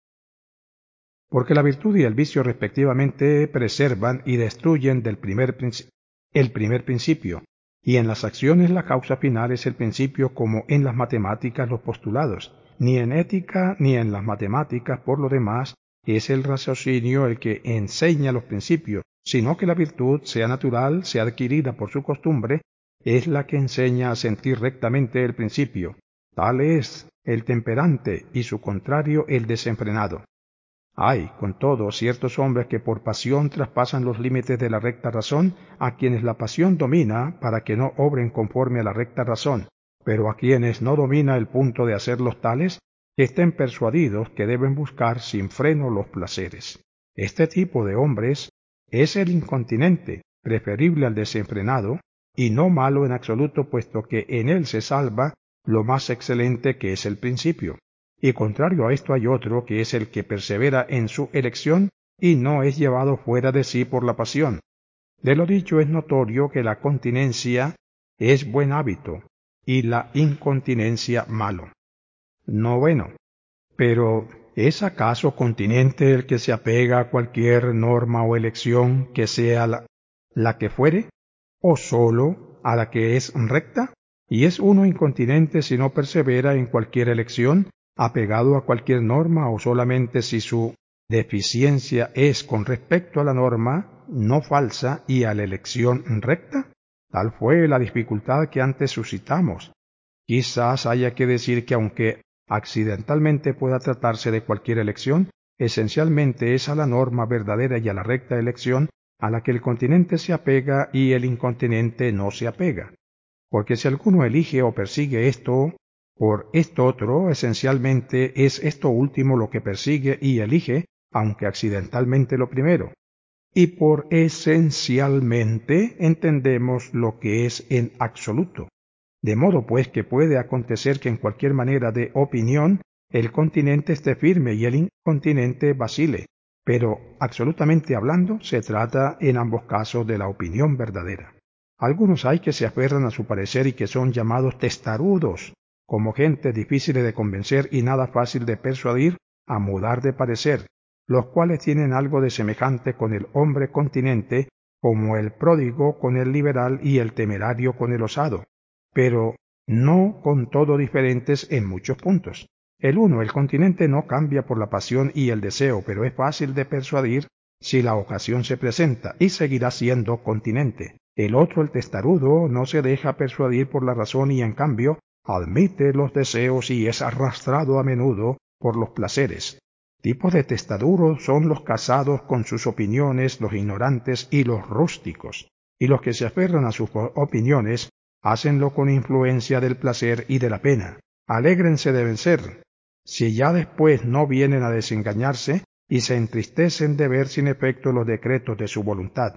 Porque la virtud y el vicio respectivamente preservan y destruyen del primer princi- el primer principio, y en las acciones la causa final es el principio, como en las matemáticas los postulados. Ni en ética ni en las matemáticas, por lo demás, es el raciocinio el que enseña los principios, sino que la virtud, sea natural, sea adquirida por su costumbre, es la que enseña a sentir rectamente el principio. Tal es el temperante y su contrario el desenfrenado. Hay, con todo, ciertos hombres que por pasión traspasan los límites de la recta razón, a quienes la pasión domina para que no obren conforme a la recta razón, pero a quienes no domina el punto de hacerlos tales, que estén persuadidos que deben buscar sin freno los placeres. Este tipo de hombres es el incontinente, preferible al desenfrenado, y no malo en absoluto, puesto que en él se salva lo más excelente que es el principio. Y contrario a esto hay otro, que es el que persevera en su elección y no es llevado fuera de sí por la pasión. De lo dicho es notorio que la continencia es buen hábito y la incontinencia malo. Noveno. Pero ¿es acaso continente el que se apega a cualquier norma o elección, que sea la, la que fuere, o sólo a la que es recta? ¿Y es uno incontinente si no persevera en cualquier elección, apegado a cualquier norma, o solamente si su deficiencia es con respecto a la norma no falsa y a la elección recta? Tal fue la dificultad que antes suscitamos. Quizás haya que decir que aunque accidentalmente pueda tratarse de cualquier elección, esencialmente es a la norma verdadera y a la recta elección a la que el continente se apega y el incontinente no se apega. Porque si alguno elige o persigue esto por esto otro, esencialmente es esto último lo que persigue y elige, aunque accidentalmente lo primero. Y por esencialmente entendemos lo que es en absoluto. De modo pues que puede acontecer que en cualquier manera de opinión el continente esté firme y el incontinente vacile, pero absolutamente hablando se trata en ambos casos de la opinión verdadera. Algunos hay que se aferran a su parecer y que son llamados testarudos, como gente difícil de convencer y nada fácil de persuadir a mudar de parecer, los cuales tienen algo de semejante con el hombre continente, como el pródigo con el liberal y el temerario con el osado, pero no con todo diferentes en muchos puntos. El uno, el continente, no cambia por la pasión y el deseo, pero es fácil de persuadir si la ocasión se presenta, y seguirá siendo continente. El otro, el testarudo, no se deja persuadir por la razón y en cambio admite los deseos y es arrastrado a menudo por los placeres. Tipos de testarudos son los casados con sus opiniones, los ignorantes y los rústicos, y los que se aferran a sus opiniones hácenlo con influencia del placer y de la pena. Alégrense de vencer, si ya después no vienen a desengañarse y se entristecen de ver sin efecto los decretos de su voluntad.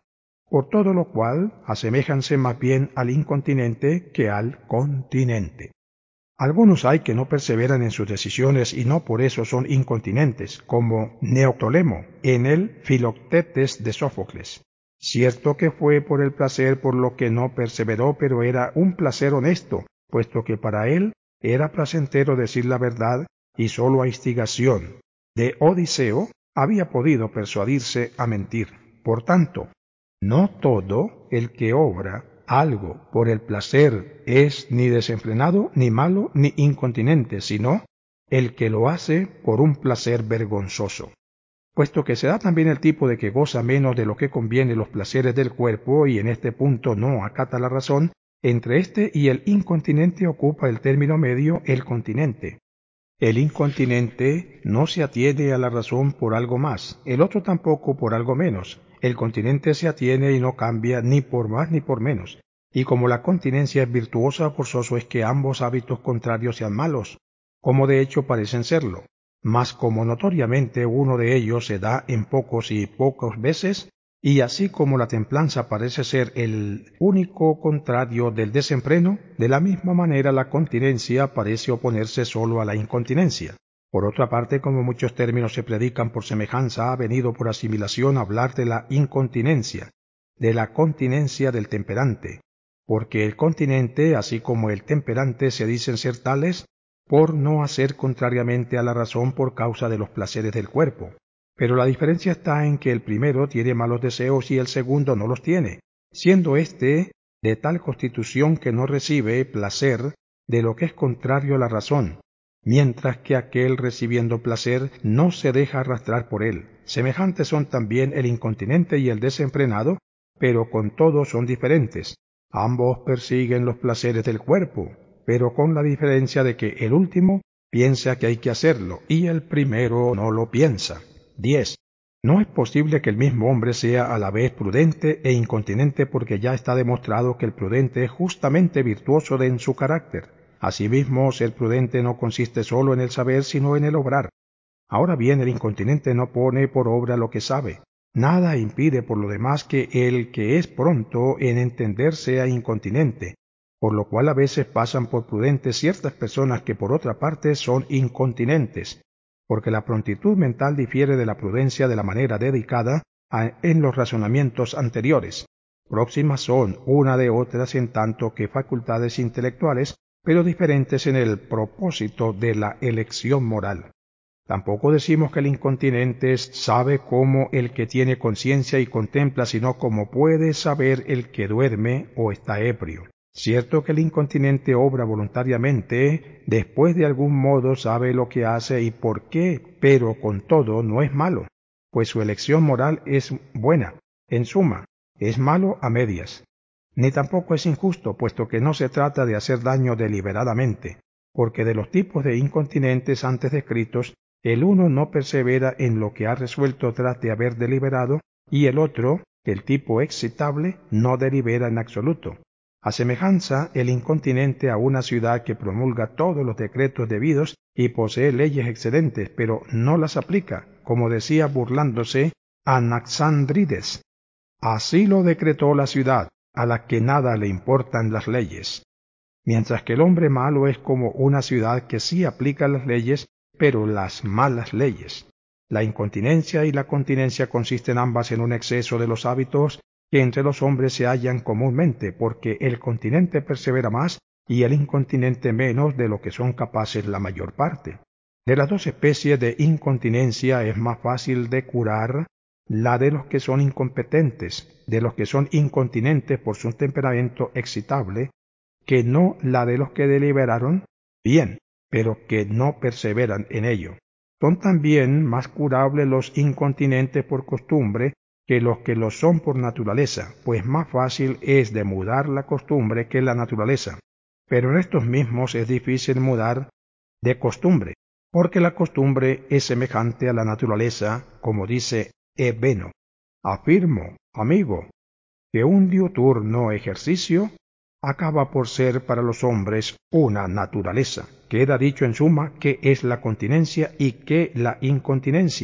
por todo lo cual aseméjanse más bien al incontinente que al continente. Algunos hay que no perseveran en sus decisiones y no por eso son incontinentes, como Neoptólemo en el Filoctetes de Sófocles. Cierto que fue por el placer por lo que no perseveró, pero era un placer honesto, puesto que para él era placentero decir la verdad y sólo a instigación de Odiseo había podido persuadirse a mentir. Por tanto, no todo el que obra algo por el placer es ni desenfrenado, ni malo, ni incontinente, sino el que lo hace por un placer vergonzoso. Puesto que se da también el tipo de que goza menos de lo que conviene los placeres del cuerpo y en este punto no acata la razón, entre este y el incontinente ocupa el término medio el continente. El incontinente no se atiene a la razón por algo más, el otro tampoco por algo menos. El continente se atiene y no cambia ni por más ni por menos. Y como la continencia es virtuosa, forzoso es que ambos hábitos contrarios sean malos, como de hecho parecen serlo. Mas como notoriamente uno de ellos se da en pocos y pocas veces, y así como la templanza parece ser el único contrario del desenfreno, de la misma manera la continencia parece oponerse solo a la incontinencia. Por otra parte, como muchos términos se predican por semejanza, ha venido por asimilación a hablar de la incontinencia, de la continencia del temperante, porque el continente, así como el temperante, se dicen ser tales por no hacer contrariamente a la razón por causa de los placeres del cuerpo. Pero la diferencia está en que el primero tiene malos deseos y el segundo no los tiene, siendo éste de tal constitución que no recibe placer de lo que es contrario a la razón, mientras que aquel recibiendo placer no se deja arrastrar por él. Semejantes son también el incontinente y el desenfrenado, pero con todo son diferentes. Ambos persiguen los placeres del cuerpo, pero con la diferencia de que el último piensa que hay que hacerlo y el primero no lo piensa. diez. No es posible que el mismo hombre sea a la vez prudente e incontinente, porque ya está demostrado que el prudente es justamente virtuoso de en su carácter. Asimismo, ser prudente no consiste solo en el saber, sino en el obrar. Ahora bien, el incontinente no pone por obra lo que sabe. Nada impide por lo demás que el que es pronto en entender sea incontinente, por lo cual a veces pasan por prudentes ciertas personas que por otra parte son incontinentes, porque la prontitud mental difiere de la prudencia de la manera dedicada a, en los razonamientos anteriores. Próximas son una de otras en tanto que facultades intelectuales, pero diferentes en el propósito de la elección moral. Tampoco decimos que el incontinente sabe como el que tiene conciencia y contempla, sino como puede saber el que duerme o está ebrio. Cierto que el incontinente obra voluntariamente, después de algún modo sabe lo que hace y por qué, pero con todo no es malo, pues su elección moral es buena. En suma, es malo a medias. Ni tampoco es injusto, puesto que no se trata de hacer daño deliberadamente, porque de los tipos de incontinentes antes descritos, el uno no persevera en lo que ha resuelto tras de haber deliberado, y el otro, el tipo excitable, no delibera en absoluto. A semejanza, el incontinente a una ciudad que promulga todos los decretos debidos y posee leyes excelentes, pero no las aplica, como decía burlándose Anaxandrides. Así lo decretó la ciudad, a la que nada le importan las leyes. Mientras que el hombre malo es como una ciudad que sí aplica las leyes, pero las malas leyes. La incontinencia y la continencia consisten ambas en un exceso de los hábitos que entre los hombres se hallan comúnmente, porque el continente persevera más y el incontinente menos de lo que son capaces la mayor parte. De las dos especies de incontinencia es más fácil de curar la de los que son incompetentes, de los que son incontinentes por su temperamento excitable, que no la de los que deliberaron bien, pero que no perseveran en ello. Son también más curables los incontinentes por costumbre que los que lo son por naturaleza, pues más fácil es de mudar la costumbre que la naturaleza. Pero en estos mismos es difícil mudar de costumbre, porque la costumbre es semejante a la naturaleza, como dice Ebeno. Afirmo, amigo, que un diuturno ejercicio acaba por ser para los hombres una naturaleza. Queda dicho en suma qué es la continencia y qué la incontinencia,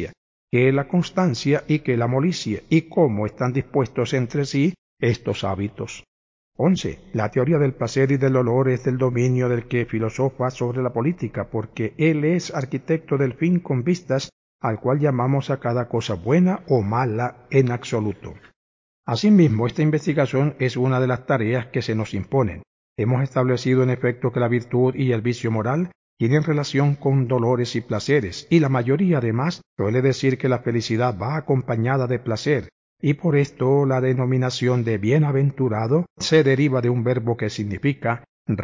que la constancia y que la molicie, y cómo están dispuestos entre sí estos hábitos. once. La teoría del placer y del dolor es del dominio del que filosofa sobre la política, porque él es arquitecto del fin con vistas al cual llamamos a cada cosa buena o mala en absoluto. Asimismo, esta investigación es una de las tareas que se nos imponen. Hemos establecido en efecto que la virtud y el vicio moral tienen relación con dolores y placeres, y la mayoría además suele decir que la felicidad va acompañada de placer, y por esto la denominación de bienaventurado se deriva de un verbo que significa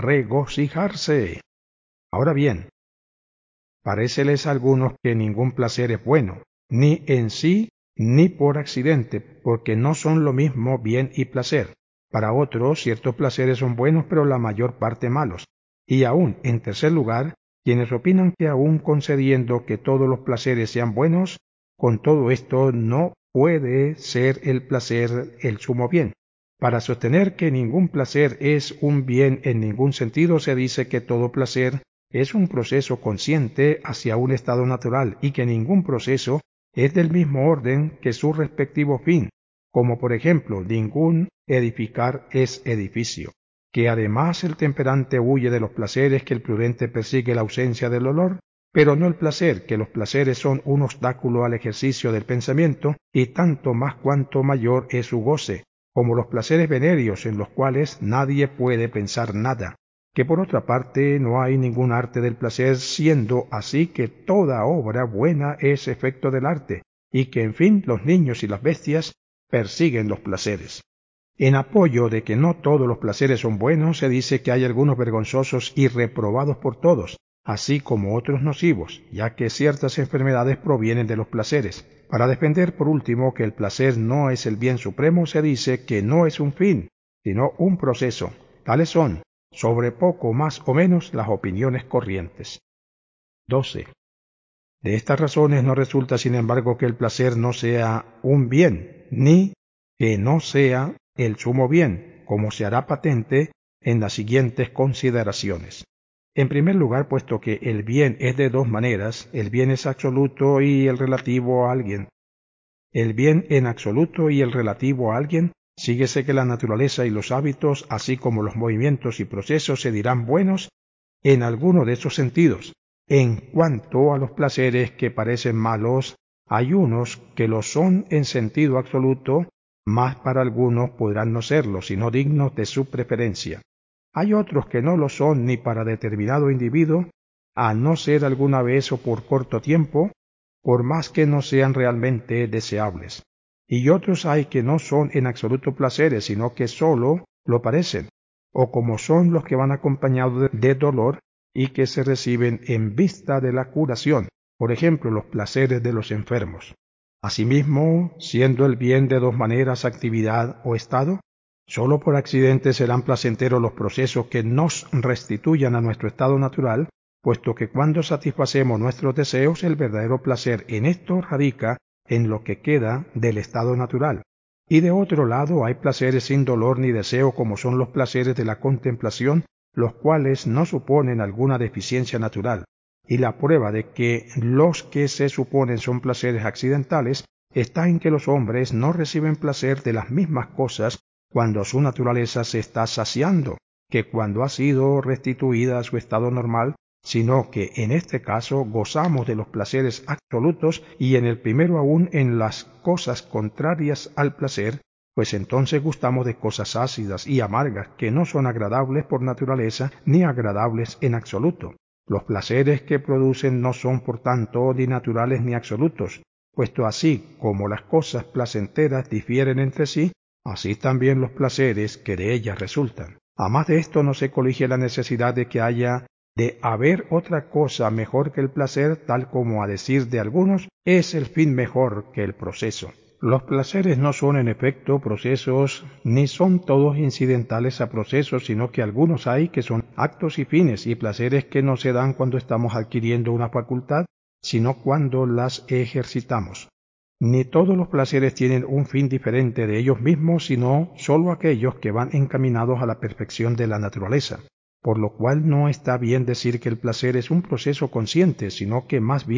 regocijarse. Ahora bien, paréceles a algunos que ningún placer es bueno, ni en sí ni por accidente, porque no son lo mismo bien y placer. Para otros, ciertos placeres son buenos, pero la mayor parte malos. Y aún, en tercer lugar, quienes opinan que aún concediendo que todos los placeres sean buenos, con todo esto no puede ser el placer el sumo bien. Para sostener que ningún placer es un bien en ningún sentido, se dice que todo placer es un proceso consciente hacia un estado natural y que ningún proceso es del mismo orden que su respectivo fin, como por ejemplo ningún edificar es edificio, que además el temperante huye de los placeres, que el prudente persigue la ausencia del dolor, pero no el placer, que los placeres son un obstáculo al ejercicio del pensamiento, y tanto más cuanto mayor es su goce, como los placeres venéreos en los cuales nadie puede pensar nada, que por otra parte no hay ningún arte del placer, siendo así que toda obra buena es efecto del arte, y que en fin los niños y las bestias persiguen los placeres. En apoyo de que no todos los placeres son buenos, se dice que hay algunos vergonzosos y reprobados por todos, así como otros nocivos, ya que ciertas enfermedades provienen de los placeres. Para defender por último que el placer no es el bien supremo, se dice que no es un fin, sino un proceso. Tales son, sobre poco más o menos, las opiniones corrientes. doce. De estas razones no resulta, sin embargo, que el placer no sea un bien, ni que no sea el sumo bien, como se hará patente en las siguientes consideraciones. En primer lugar, puesto que el bien es de dos maneras, el bien es absoluto y el relativo a alguien. El bien en absoluto y el relativo a alguien, síguese que la naturaleza y los hábitos, así como los movimientos y procesos, se dirán buenos en alguno de esos sentidos. En cuanto a los placeres que parecen malos, hay unos que lo son en sentido absoluto, mas para algunos podrán no serlo, sino dignos de su preferencia. Hay otros que no lo son ni para determinado individuo, a no ser alguna vez o por corto tiempo, por más que no sean realmente deseables. Y otros hay que no son en absoluto placeres, sino que sólo lo parecen, o como son los que van acompañados de dolor y que se reciben en vista de la curación, por ejemplo, los placeres de los enfermos. Asimismo, siendo el bien de dos maneras actividad o estado, sólo por accidente serán placenteros los procesos que nos restituyan a nuestro estado natural, puesto que cuando satisfacemos nuestros deseos, el verdadero placer en esto radica en lo que queda del estado natural. Y de otro lado hay placeres sin dolor ni deseo, como son los placeres de la contemplación, los cuales no suponen alguna deficiencia natural. Y la prueba de que los que se suponen son placeres accidentales está en que los hombres no reciben placer de las mismas cosas cuando su naturaleza se está saciando, que cuando ha sido restituida a su estado normal, sino que en este caso gozamos de los placeres absolutos y en el primero aún en las cosas contrarias al placer, pues entonces gustamos de cosas ácidas y amargas que no son agradables por naturaleza ni agradables en absoluto. Los placeres que producen no son por tanto ni naturales ni absolutos, puesto así como las cosas placenteras difieren entre sí, así también los placeres que de ellas resultan. A más de esto no se colige la necesidad de que haya de haber otra cosa mejor que el placer, tal como a decir de algunos, es el fin mejor que el proceso. Los placeres no son en efecto procesos, ni son todos incidentales a procesos, sino que algunos hay que son actos y fines, y placeres que no se dan cuando estamos adquiriendo una facultad, sino cuando las ejercitamos. Ni todos los placeres tienen un fin diferente de ellos mismos, sino sólo aquellos que van encaminados a la perfección de la naturaleza. Por lo cual no está bien decir que el placer es un proceso consciente, sino que más bien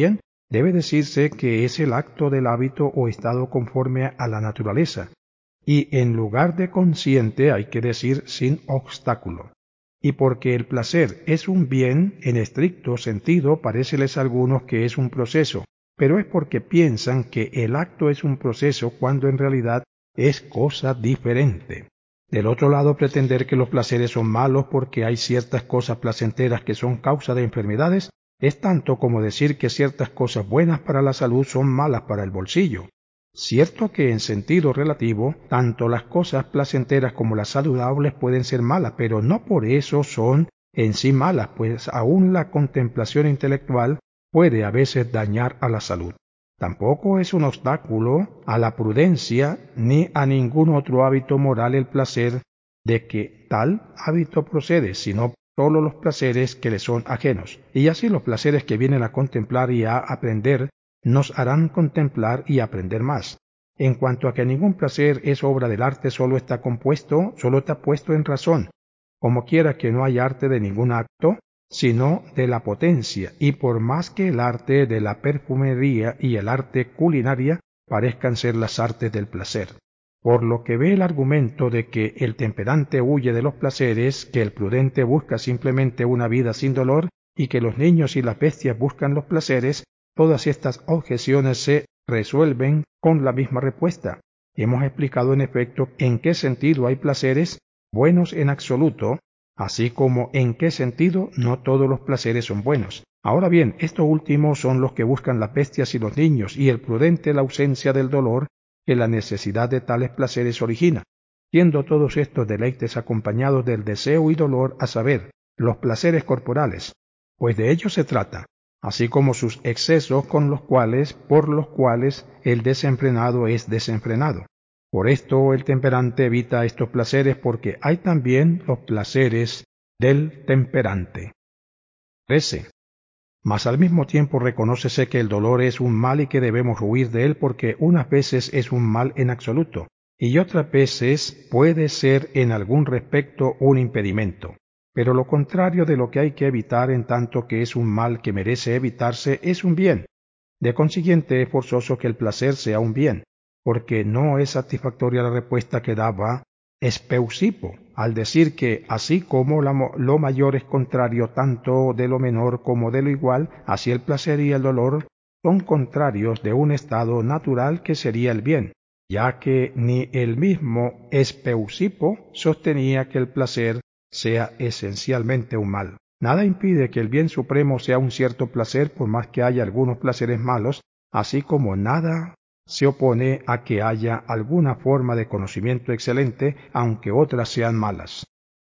Debe decirse que es el acto del hábito o estado conforme a la naturaleza, y en lugar de consciente hay que decir sin obstáculo. Y porque el placer es un bien, en estricto sentido, paréceles a algunos que es un proceso, pero es porque piensan que el acto es un proceso cuando en realidad es cosa diferente. Del otro lado, pretender que los placeres son malos porque hay ciertas cosas placenteras que son causa de enfermedades es tanto como decir que ciertas cosas buenas para la salud son malas para el bolsillo. Cierto que en sentido relativo, tanto las cosas placenteras como las saludables pueden ser malas, pero no por eso son en sí malas, pues aún la contemplación intelectual puede a veces dañar a la salud. Tampoco es un obstáculo a la prudencia ni a ningún otro hábito moral el placer de que tal hábito procede, sino solo los placeres que le son ajenos. Y así los placeres que vienen a contemplar y a aprender nos harán contemplar y aprender más. En cuanto a que ningún placer es obra del arte, solo está compuesto, solo está puesto en razón, como quiera que no hay arte de ningún acto, sino de la potencia, y por más que el arte de la perfumería y el arte culinaria parezcan ser las artes del placer. Por lo que ve el argumento de que el temperante huye de los placeres, que el prudente busca simplemente una vida sin dolor, y que los niños y las bestias buscan los placeres, todas estas objeciones se resuelven con la misma respuesta. Hemos explicado en efecto en qué sentido hay placeres buenos en absoluto, así como en qué sentido no todos los placeres son buenos. Ahora bien, estos últimos son los que buscan las bestias y los niños, y el prudente la ausencia del dolor que la necesidad de tales placeres origina, siendo todos estos deleites acompañados del deseo y dolor, a saber, los placeres corporales, pues de ellos se trata, así como sus excesos con los cuales, por los cuales el desenfrenado es desenfrenado. Por esto el temperante evita estos placeres, porque hay también los placeres del temperante. trece. Mas al mismo tiempo reconócese que el dolor es un mal y que debemos huir de él, porque unas veces es un mal en absoluto, y otras veces puede ser en algún respecto un impedimento. Pero lo contrario de lo que hay que evitar, en tanto que es un mal que merece evitarse, es un bien. De consiguiente es forzoso que el placer sea un bien, porque no es satisfactoria la respuesta que daba Espeusipo al decir que así como la, lo mayor es contrario tanto de lo menor como de lo igual, así el placer y el dolor son contrarios de un estado natural que sería el bien, ya que ni el mismo Espeusipo sostenía que el placer sea esencialmente un mal. Nada impide que el bien supremo sea un cierto placer, por más que haya algunos placeres malos, así como nada se opone a que haya alguna forma de conocimiento excelente, aunque otras sean malas.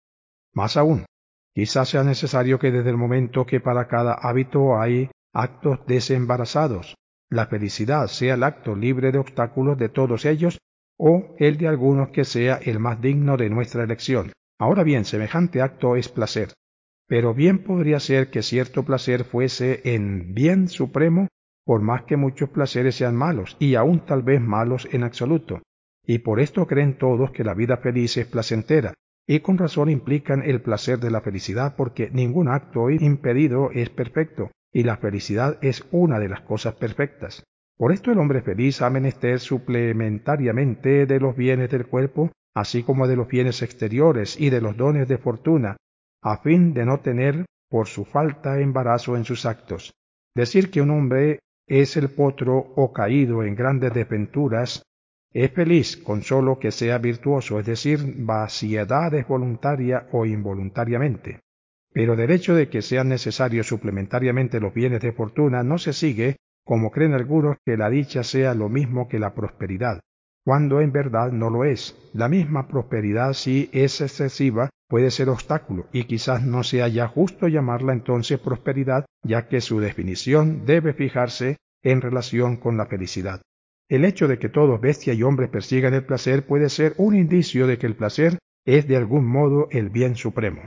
Más aún, quizás sea necesario que desde el momento que para cada hábito hay actos desembarazados, la felicidad sea el acto libre de obstáculos de todos ellos, o el de algunos que sea el más digno de nuestra elección. Ahora bien, semejante acto es placer, pero bien podría ser que cierto placer fuese en bien supremo, por más que muchos placeres sean malos, y aún tal vez malos en absoluto. Y por esto creen todos que la vida feliz es placentera, y con razón implican el placer de la felicidad, porque ningún acto impedido es perfecto, y la felicidad es una de las cosas perfectas. Por esto el hombre feliz ha menester suplementariamente de los bienes del cuerpo, así como de los bienes exteriores y de los dones de fortuna, a fin de no tener por su falta embarazo en sus actos. Decir que un hombre es el potro o caído en grandes desventuras es feliz con solo que sea virtuoso, es decir, vaciedades voluntaria o involuntariamente. Pero del hecho de que sean necesarios suplementariamente los bienes de fortuna no se sigue, como creen algunos, que la dicha sea lo mismo que la prosperidad, cuando en verdad no lo es. La misma prosperidad, si es excesiva, puede ser obstáculo, y quizás no sea ya justo llamarla entonces prosperidad, ya que su definición debe fijarse en relación con la felicidad. El hecho de que todos, bestia y hombres, persigan el placer puede ser un indicio de que el placer es de algún modo el bien supremo.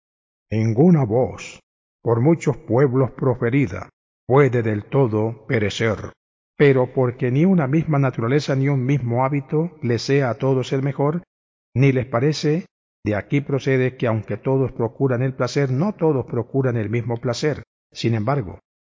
Ninguna voz, por muchos pueblos proferida, puede del todo perecer, pero porque ni una misma naturaleza ni un mismo hábito les sea a todos el mejor, ni les parece, de aquí procede que aunque todos procuran el placer, no todos procuran el mismo placer. Sin embargo,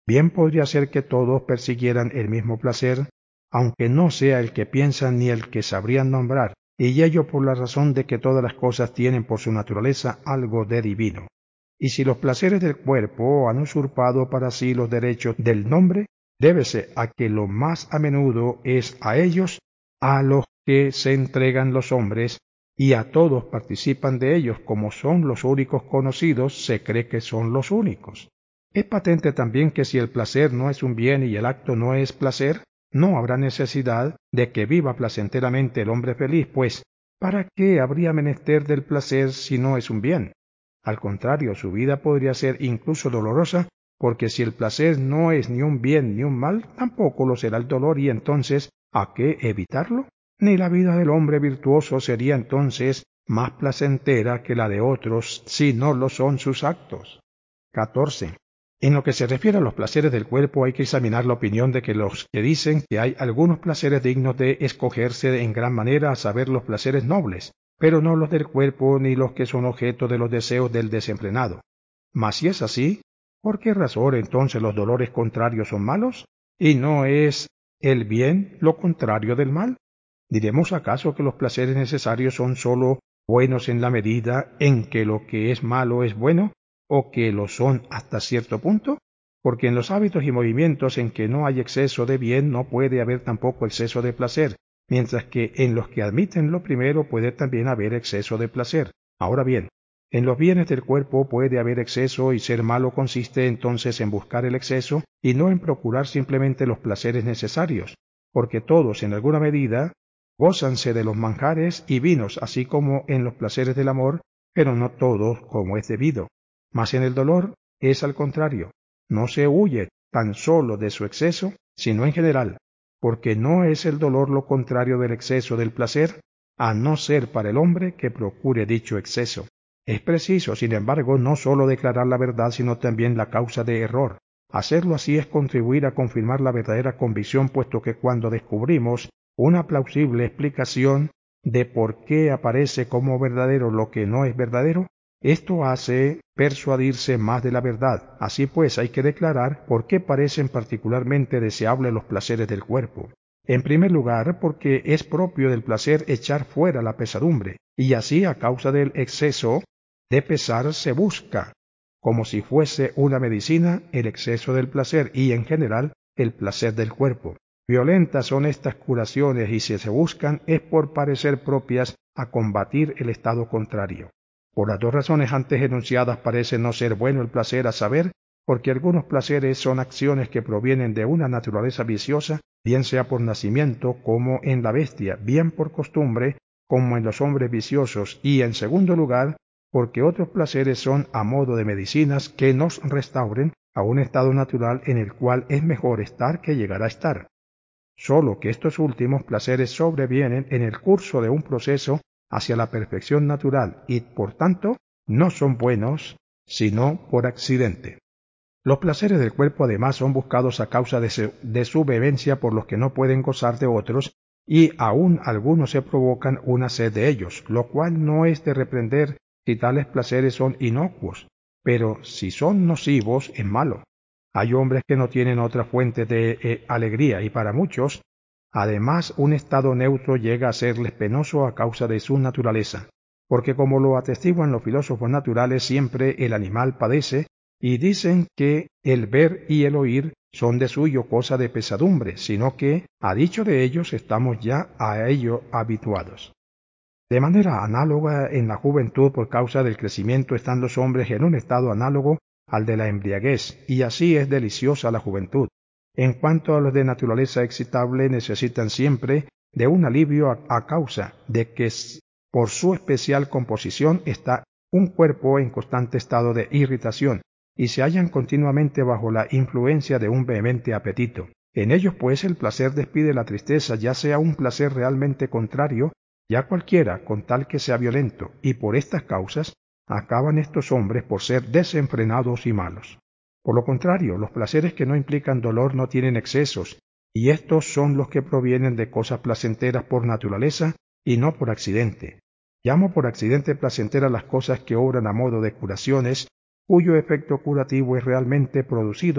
Bien podría ser que todos persiguieran el mismo placer, aunque no sea el que piensan ni el que sabrían nombrar, y ello por la razón de que todas las cosas tienen por su naturaleza algo de divino. Y si los placeres del cuerpo han usurpado para sí los derechos del nombre, débese a que lo más a menudo es a ellos a los que se entregan los hombres, y a todos participan de ellos, como son los únicos conocidos, se cree que son los únicos. Es patente también que si el placer no es un bien y el acto no es placer, no habrá necesidad de que viva placenteramente el hombre feliz, pues ¿para qué habría menester del placer si no es un bien? Al contrario, su vida podría ser incluso dolorosa, porque si el placer no es ni un bien ni un mal, tampoco lo será el dolor, y entonces, ¿a qué evitarlo? Ni la vida del hombre virtuoso sería entonces más placentera que la de otros, si no lo son sus actos. catorce. En lo que se refiere a los placeres del cuerpo, hay que examinar la opinión de que los que dicen que hay algunos placeres dignos de escogerse en gran manera, a saber los placeres nobles, pero no los del cuerpo ni los que son objeto de los deseos del desenfrenado. Mas si es así, ¿por qué razón entonces los dolores contrarios son malos? ¿Y no es el bien lo contrario del mal? ¿Diremos acaso que los placeres necesarios son sólo buenos en la medida en que lo que es malo es bueno, o que lo son hasta cierto punto? Porque en los hábitos y movimientos en que no hay exceso de bien no puede haber tampoco exceso de placer, mientras que en los que admiten lo primero puede también haber exceso de placer. Ahora bien, en los bienes del cuerpo puede haber exceso, y ser malo consiste entonces en buscar el exceso y no en procurar simplemente los placeres necesarios, porque todos en alguna medida gózanse de los manjares y vinos, así como en los placeres del amor, pero no todos como es debido. Mas en el dolor es al contrario, no se huye tan solo de su exceso, sino en general, porque no es el dolor lo contrario del exceso del placer, a no ser para el hombre que procure dicho exceso. Es preciso, sin embargo, no sólo declarar la verdad, sino también la causa de error. Hacerlo así es contribuir a confirmar la verdadera convicción, puesto que cuando descubrimos una plausible explicación de por qué aparece como verdadero lo que no es verdadero, esto hace persuadirse más de la verdad. Así pues, hay que declarar por qué parecen particularmente deseables los placeres del cuerpo. En primer lugar, porque es propio del placer echar fuera la pesadumbre, y así a causa del exceso de pesar se busca, como si fuese una medicina, el exceso del placer y en general el placer del cuerpo. Violentas son estas curaciones, y si se buscan es por parecer propias a combatir el estado contrario. Por las dos razones antes enunciadas parece no ser bueno el placer, a saber, porque algunos placeres son acciones que provienen de una naturaleza viciosa, bien sea por nacimiento como en la bestia, bien por costumbre como en los hombres viciosos, y en segundo lugar, porque otros placeres son a modo de medicinas que nos restauren a un estado natural en el cual es mejor estar que llegar a estar. Solo que estos últimos placeres sobrevienen en el curso de un proceso hacia la perfección natural y, por tanto, no son buenos, sino por accidente. Los placeres del cuerpo además son buscados a causa de su, de su vehemencia por los que no pueden gozar de otros, y aún algunos se provocan una sed de ellos, lo cual no es de reprender si tales placeres son inocuos, pero si son nocivos es malo. Hay hombres que no tienen otra fuente de eh, alegría, y para muchos, además, un estado neutro llega a serles penoso a causa de su naturaleza, porque como lo atestiguan los filósofos naturales, siempre el animal padece, y dicen que el ver y el oír son de suyo cosa de pesadumbre, sino que, a dicho de ellos, estamos ya a ello habituados. De manera análoga, en la juventud, por causa del crecimiento, están los hombres en un estado análogo al de la embriaguez, y así es deliciosa la juventud. En cuanto a los de naturaleza excitable, necesitan siempre de un alivio a, a causa de que por su especial composición está un cuerpo en constante estado de irritación, y se hallan continuamente bajo la influencia de un vehemente apetito. En ellos, pues, el placer despide la tristeza, ya sea un placer realmente contrario, ya cualquiera, con tal que sea violento, y por estas causas acaban estos hombres por ser desenfrenados y malos. Por lo contrario, los placeres que no implican dolor no tienen excesos, y estos son los que provienen de cosas placenteras por naturaleza y no por accidente. Llamo por accidente placenteras las cosas que obran a modo de curaciones, cuyo efecto curativo es realmente producido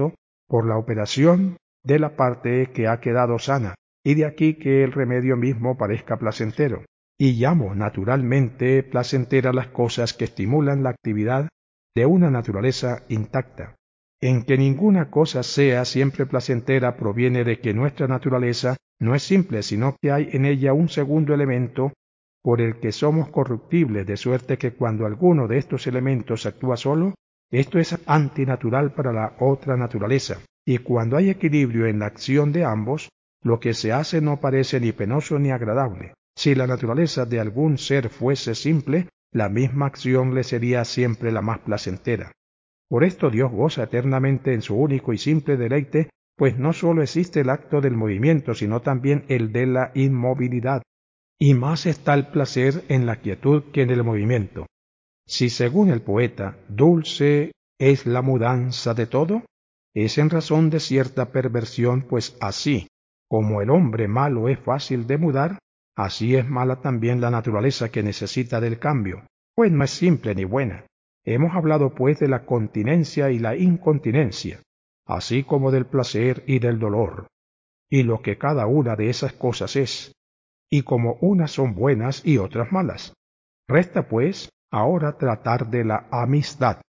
por la operación de la parte que ha quedado sana, y de aquí que el remedio mismo parezca placentero. Y llamo naturalmente placentera las cosas que estimulan la actividad de una naturaleza intacta. En que ninguna cosa sea siempre placentera proviene de que nuestra naturaleza no es simple, sino que hay en ella un segundo elemento por el que somos corruptibles, de suerte que cuando alguno de estos elementos actúa solo, esto es antinatural para la otra naturaleza, y cuando hay equilibrio en la acción de ambos, lo que se hace no parece ni penoso ni agradable. Si la naturaleza de algún ser fuese simple, la misma acción le sería siempre la más placentera. Por esto Dios goza eternamente en su único y simple deleite, pues no sólo existe el acto del movimiento, sino también el de la inmovilidad. Y más está el placer en la quietud que en el movimiento. Si según el poeta, dulce es la mudanza de todo, es en razón de cierta perversión, pues así como el hombre malo es fácil de mudar, así es mala también la naturaleza que necesita del cambio, pues no es simple ni buena. Hemos hablado pues de la continencia y la incontinencia, así como del placer y del dolor, y lo que cada una de esas cosas es, y como unas son buenas y otras malas. Resta pues ahora tratar de la amistad.